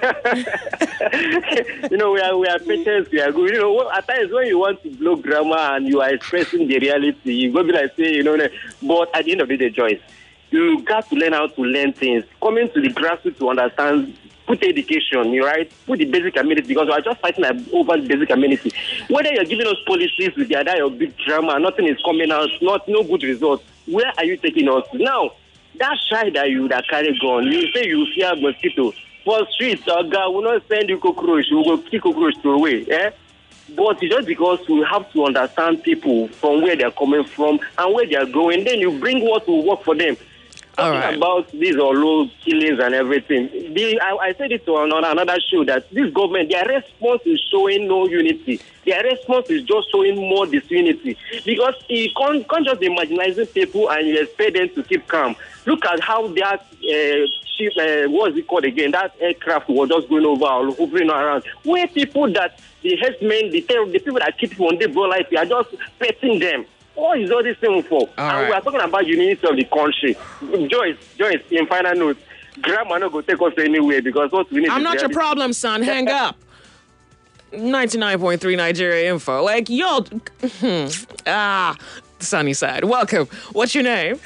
you know, we are we are patients, we are good. You know, what- at times when you want to blow grammar and you are expressing the reality, you go be like say, you know, but at the end of the day, Joyce, you got to learn how to learn things. Coming to the grassroots to understand, put education, you right? Put the basic amenity, because we are just fighting over the basic amenity. Whether you're giving us policies with the other of big drama, nothing is coming out, not no good results. Where are you taking us now? That shy that you that carry gun, you say you fear mosquito. For streets, our guy will not send you cockroach, we will kick cockroach to away. Eh? But it's just because we have to understand people from where they're coming from and where they're going, then you bring what will work for them. All Talking right. about these or low killings and everything. The, I, I said it on, on another show that this government, their response is showing no unity. Their response is just showing more disunity. Because you can't, can't just be marginalizing people and you expect them to keep calm. Look at how that uh, ship, uh, what is it called again? That aircraft was just going over or hovering around. Where people that the herdsmen, the, terror, the people that keep people on the broad life, they are just petting them. What is all this thing for? All and right. we are talking about unity of the country. Joyce, Joyce, in final note, grammar not going to take us anywhere because what we need I'm is not your reality. problem, son. Hang up. ninety-nine point three Nigeria Info. Like, yo. ah, sunny side. Welcome. What's your name?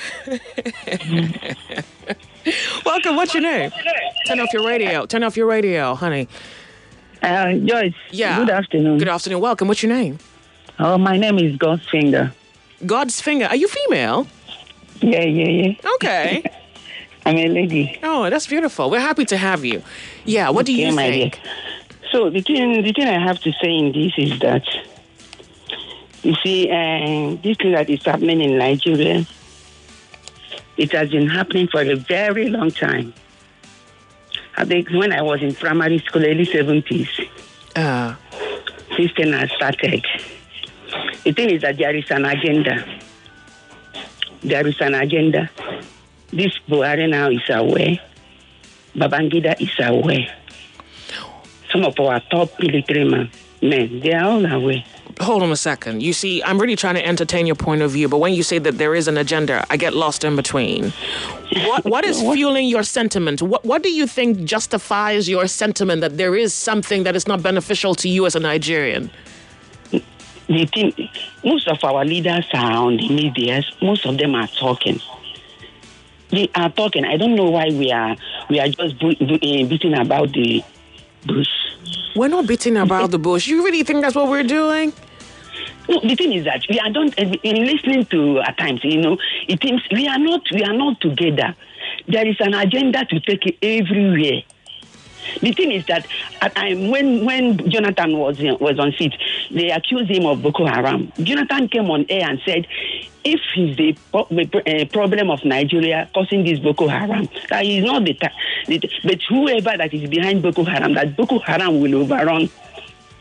Welcome. What's your name? Turn off your radio. Turn off your radio, honey. Uh, Joyce. Yeah. Good afternoon. Good afternoon. Welcome. What's your name? Oh, my name is God's Finger. God's Finger. Are you female? Yeah, yeah, yeah. Okay. I'm a lady. Oh, that's beautiful. We're happy to have you. Yeah, what do Okay, you my think? dear. So the thing, the thing I have to say in this is that, you see, uh, this thing that is happening in Nigeria, it has been happening for a very long time. I think when I was in primary school, early seventies, uh. this thing has started. The thing is that there is an agenda. There is an agenda. This Buhari now is aware. Babangida is aware. Some of our top military men, men, they are all aware. Hold on a second. You see, I'm really trying to entertain your point of view, but when you say that there is an agenda, I get lost in between. What What is fueling your sentiment? What What do you think justifies your sentiment that there is something that is not beneficial to you as a Nigerian? The thing, most of our leaders are on the media. Most of them are talking. They are talking. I don't know why we are we are just bo- bo- uh, beating about the bush. We're not beating about the bush. You really think that's what we're doing? No, the thing is that we are don't in listening to at times, you know, it seems we are not we are not together. There is an agenda to take it everywhere. The thing is that at time when when Jonathan was was on seat, they accused him of Boko Haram. Jonathan came on air and said, if he's the uh, problem of Nigeria causing this Boko Haram, that is not the, ta- the but whoever that is behind Boko Haram, that Boko Haram will overrun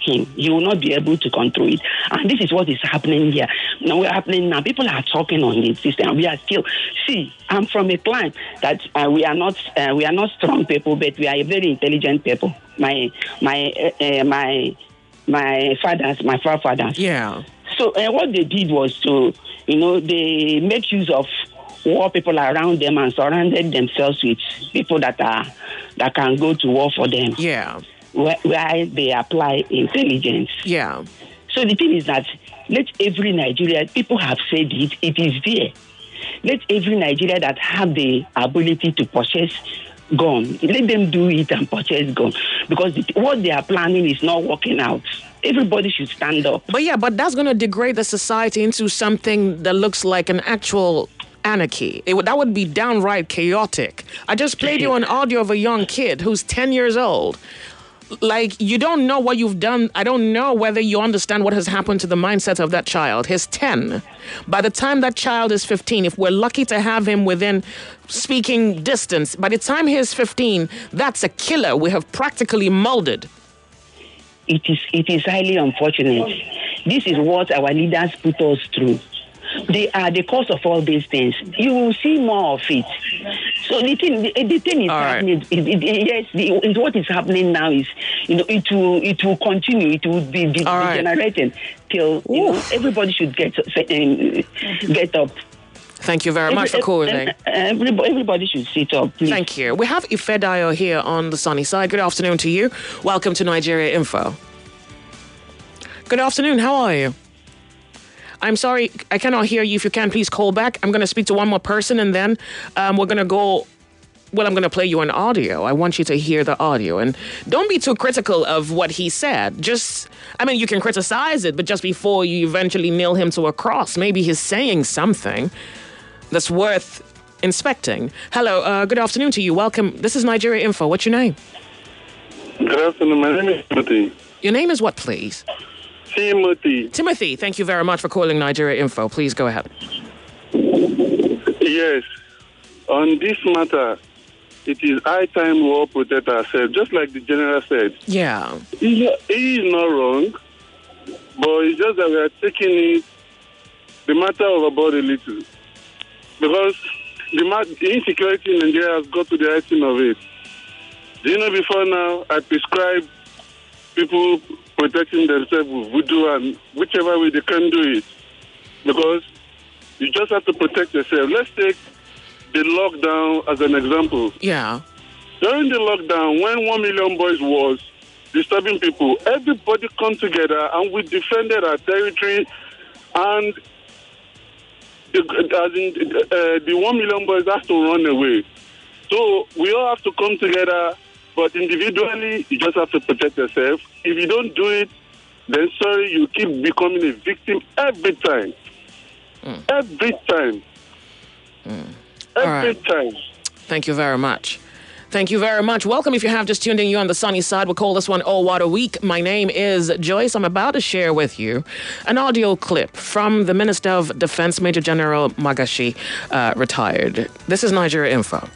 him. You will not be able to control it. And this is what is happening here. Now, we're happening now. People are talking on the system. We are still, see, I'm from a clan that uh, we are not uh, we are not strong people, but we are a very intelligent people. My, my, uh, uh, my, my fathers, my forefathers. Yeah. So uh, what they did was to, you know, they make use of war people around them and surrounded themselves with people that are that can go to war for them. Yeah. Where, where they apply intelligence. Yeah. So the thing is that let every Nigerian, people have said it, it is there. Let every Nigerian that have the ability to purchase gun, let them do it and purchase gun. Because the, what they are planning is not working out. Everybody should stand up. But yeah, but that's going to degrade the society into something that looks like an actual anarchy. It would, that would be downright chaotic. I just played you an audio of a young kid who's ten years old. Like, you don't know what you've done. I don't know whether you understand what has happened to the mindset of that child. He's ten. By the time that child is fifteen, if we're lucky to have him within speaking distance, by the time he's fifteen, that's a killer we have practically molded. It is, it is highly unfortunate. This is what our leaders put us through. They are the cause of all these things. You will see more of it. So the thing, the, the thing is all happening. Right. It, it, yes, the, it, what is happening now is, you know, it will, it will continue. It will be de- degenerating right. till you know, everybody should get uh, get up. Thank you very much Every, for calling. Everybody, everybody should sit up, please. Thank you. We have Ifedayo here on the sunny side. Good afternoon to you. Welcome to Nigeria Info. Good afternoon. How are you? I'm sorry, I cannot hear you. If you can, please call back. I'm going to speak to one more person, and then um, we're going to go... Well, I'm going to play you an audio. I want you to hear the audio. And don't be too critical of what he said. Just, I mean, you can criticize it, but just before you eventually nail him to a cross, maybe he's saying something that's worth inspecting. Hello, uh, good afternoon to you. Welcome. This is Nigeria Info. What's your name? Good afternoon. My name is Timothy. Your name is what, please? Timothy. Timothy, thank you very much for calling Nigeria Info. Please go ahead. Yes. On this matter, it is high time we all protect ourselves, just like the general said. Yeah. He, he is not wrong, but it's just that we are taking it, the matter overboard a little. Because the, the insecurity in Nigeria has got to the heighting of it. Do you know, before now, I prescribe people protecting themselves with voodoo and whichever way they can do it. Because you just have to protect yourself. Let's take the lockdown as an example. Yeah. During the lockdown, when one million boys was disturbing people, everybody come together and we defended our territory, and the, as in, uh, the one million boys have to run away. So we all have to come together, but individually, you just have to protect yourself. If you don't do it, then sorry, you keep becoming a victim every time. Mm. Every time. Mm. Every right. time. Thank you very much. Thank you very much. Welcome if you have just tuned in. You on the sunny side. We'll call this one All Water Week. My name is Joyce. I'm about to share with you an audio clip from the Minister of Defense, Major General Magashi, uh, retired. This is Nigeria Info.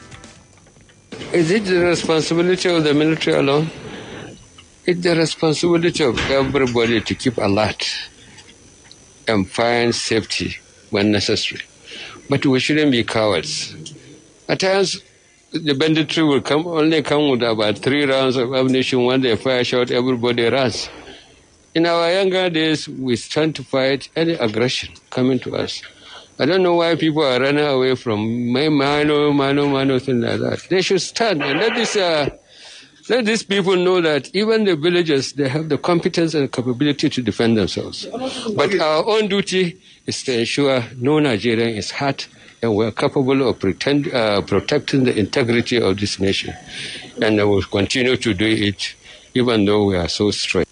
Is it the responsibility of the military alone? It's the responsibility of everybody to keep alert and find safety when necessary. But we shouldn't be cowards. At times, the banditry will come only come with about three rounds of ammunition. When they fire shot, everybody runs. In our younger days, we stand to fight any aggression coming to us. I don't know why people are running away from minor, minor, minor things like that. They should stand and let this, uh, let these people know that even the villagers, they have the competence and capability to defend themselves. But our own duty is to ensure no Nigerian is hurt, and we're capable of pretend, uh, protecting the integrity of this nation. And we will continue to do it, even though we are so straight.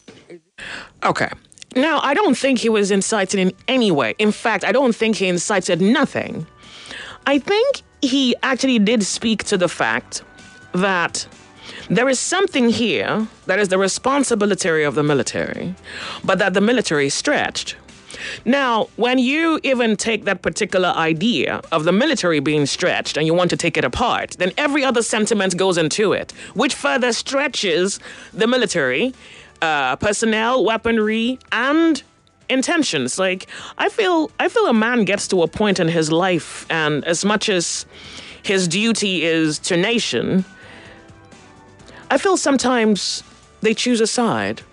Okay. Now, I don't think he was incited in any way. In fact, I don't think he incited nothing. I think he actually did speak to the fact that there is something here that is the responsibility of the military, but that the military is stretched. Now, when you even take that particular idea of the military being stretched and you want to take it apart, then every other sentiment goes into it, which further stretches the military uh, personnel, weaponry, and intentions. Like, I feel, I feel a man gets to a point in his life, and as much as his duty is to nation, I feel sometimes they choose a side.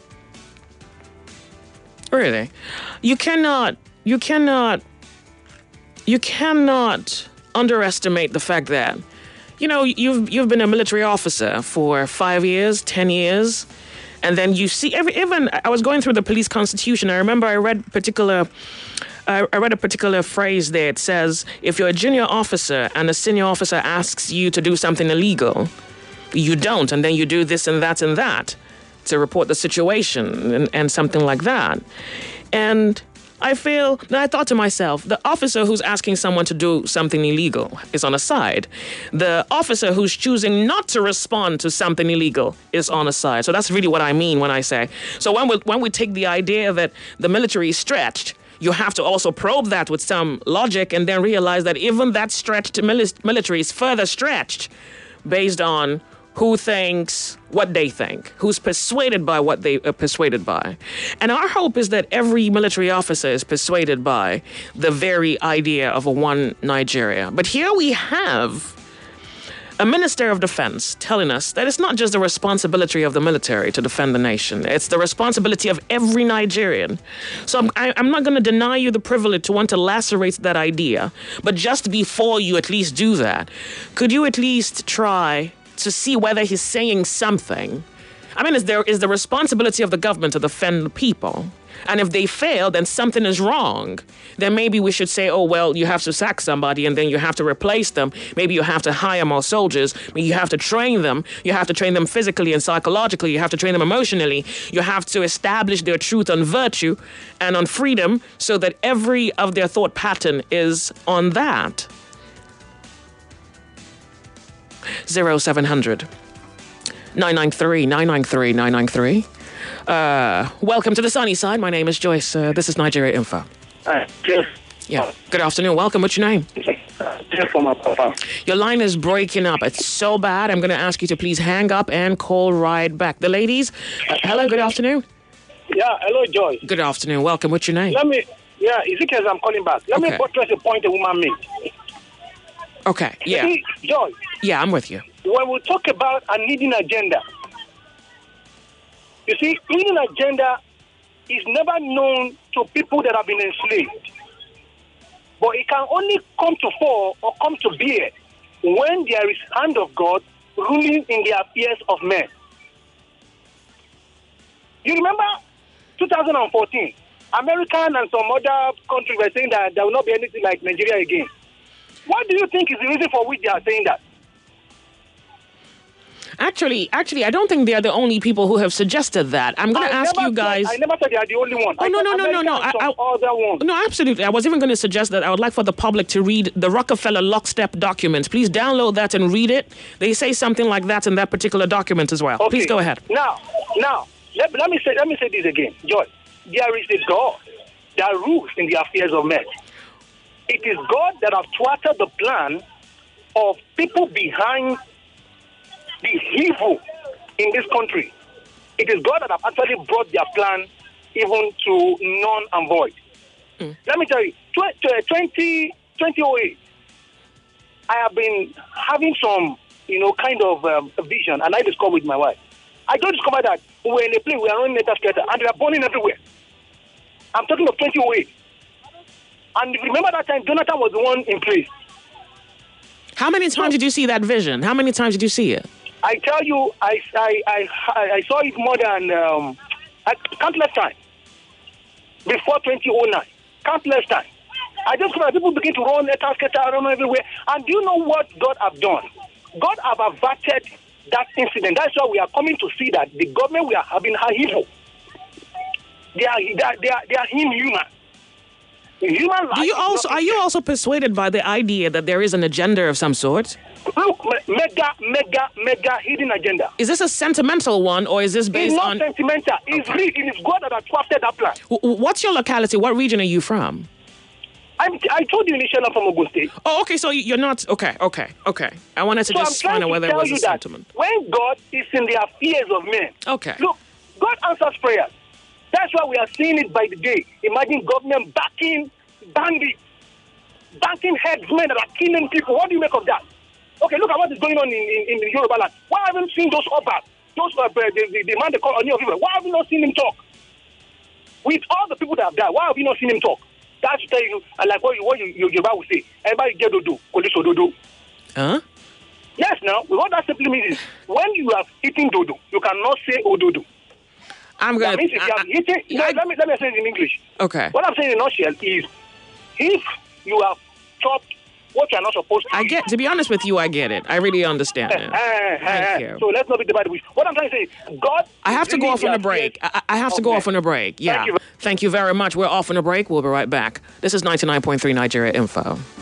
Really, you cannot, you cannot, you cannot underestimate the fact that, you know, you've you've been a military officer for five years, ten years, and then you see every even. I was going through the police constitution. I remember I read particular. I I read a particular phrase there. It says, if you're a junior officer and a senior officer asks you to do something illegal, you don't, and then you do this and that and that to report the situation and, and something like that. And I feel, now I thought to myself, the officer who's asking someone to do something illegal is on a side. The officer who's choosing not to respond to something illegal is on a side. So that's really what I mean when I say. So when we, when we take the idea that the military is stretched, you have to also probe that with some logic and then realize that even that stretched mili- military is further stretched based on who thinks what they think, who's persuaded by what they are persuaded by. And our hope is that every military officer is persuaded by the very idea of a one Nigeria. But here we have a minister of defense telling us that it's not just the responsibility of the military to defend the nation. It's the responsibility of every Nigerian. So I'm, I, I'm not going to deny you the privilege to want to lacerate that idea. But just before you at least do that, could you at least try to see whether he's saying something? I mean, is there is the responsibility of the government to defend the people? And if they fail, then something is wrong. Then maybe we should say, oh, well, you have to sack somebody and then you have to replace them. Maybe you have to hire more soldiers. Maybe you have to train them. You have to train them physically and psychologically. You have to train them emotionally. You have to establish their truth on virtue and on freedom so that every of their thought pattern is on that. zero seven hundred nine nine three nine nine three nine nine three. Uh, welcome to the sunny side. My name is Joyce. Uh, this is Nigeria Info. Hi, Jeff. Yeah. Good afternoon. Welcome. What's your name? Jeff from Papa. Your line is breaking up. It's so bad. I'm going to ask you to please hang up and call right back. The ladies. Uh, hello. Good afternoon. Yeah. Hello, Joyce. Good afternoon. Welcome. What's your name? Let me. Yeah, Ezekiel, I'm calling back. Let Okay. me buttress a point a woman made. Okay. Yeah. See, Joyce. Yeah, I'm with you. When we talk about a hidden agenda, you see, hidden agenda is never known to people that have been enslaved. But it can only come to fore or come to bear when there is hand of God ruling in the affairs of men. You remember two thousand fourteen, American and some other countries were saying that there will not be anything like Nigeria again. What do you think is the reason for which they are saying that? Actually, actually, I don't think they are the only people who have suggested that. I'm going to ask never you guys. Said, I never said they are the only one. Oh, I no, said no, no, no, America no. and I, some I, other ones. no, absolutely. I was even going to suggest that I would like for the public to read the Rockefeller Lockstep documents. Please download that and read it. They say something like that in that particular document as well. Okay. Please go ahead. Now, now, let, let me say let me say this again, George. There is a God that rules in the affairs of men. It is God that has thwarted the plan of people behind the evil in this country. It is God that have actually brought their plan even to null and void. Mm. Let me tell you, twenty oh eight, I have been having some, you know, kind of um, vision, and I discovered with my wife. I just discovered that we were in a place, we are running letter scatter, and they are burning everywhere. I'm talking of twenty oh eight. And if you remember that time, Jonathan was the one in place. How many times did you see that vision? How many times did you see it? I tell you, I, I, I, I saw it more than um, countless times. Before twenty oh nine, countless times. I just saw people begin to run letters, scatter, run everywhere. And do you know what God have done? God have averted that incident. That's why we are coming to see that the government we are having are evil. They are, they are, they are, they are inhuman. Human life. Do you also are you also persuaded by the idea that there is an agenda of some sort? Look, mega, mega, mega hidden agenda. Is this a sentimental one, or is this based it's not on? Sentimental. It's real. It is God that has crafted that plan. W- What's your locality? What region are you from? I'm, I told you initially I'm from Ogun State. Oh, okay. So you're not okay. Okay. Okay. I wanted to so just I'm find out trying whether to it was tell a you that sentiment. when God is in the affairs of men, Okay. look, God answers prayers. That's why we are seeing it by the day. Imagine government backing bandits, backing headsmen that are killing people. What do you make of that? Okay, look at what is going on in, in, in the Yoruba land. Why haven't you seen those Obas, those uh, the, the, the man they call Oni of Ife? Why have you not seen him talk? With all the people that have died, why have you not seen him talk? That's to tell you, uh, like what you what you, you Yoruba will say. Everybody get dodo, police dodo. Huh? Yes, now, what that simply means is when you are eating dodo, you cannot say ododo. I'm gonna. That means if you are eating, no, let me let me say it in English. Okay. What I'm saying in a nutshell is, if you have chopped what you are not supposed to, I get. To be honest with you, I get it. I really understand it. Thank you. So let's not be divided. What I'm trying to say, is, God. I have to go off on a break. I, I have to go off on a break. Yeah. Thank you. Thank you very much. We're off on a break. We'll be right back. This is ninety-nine point three Nigeria Info.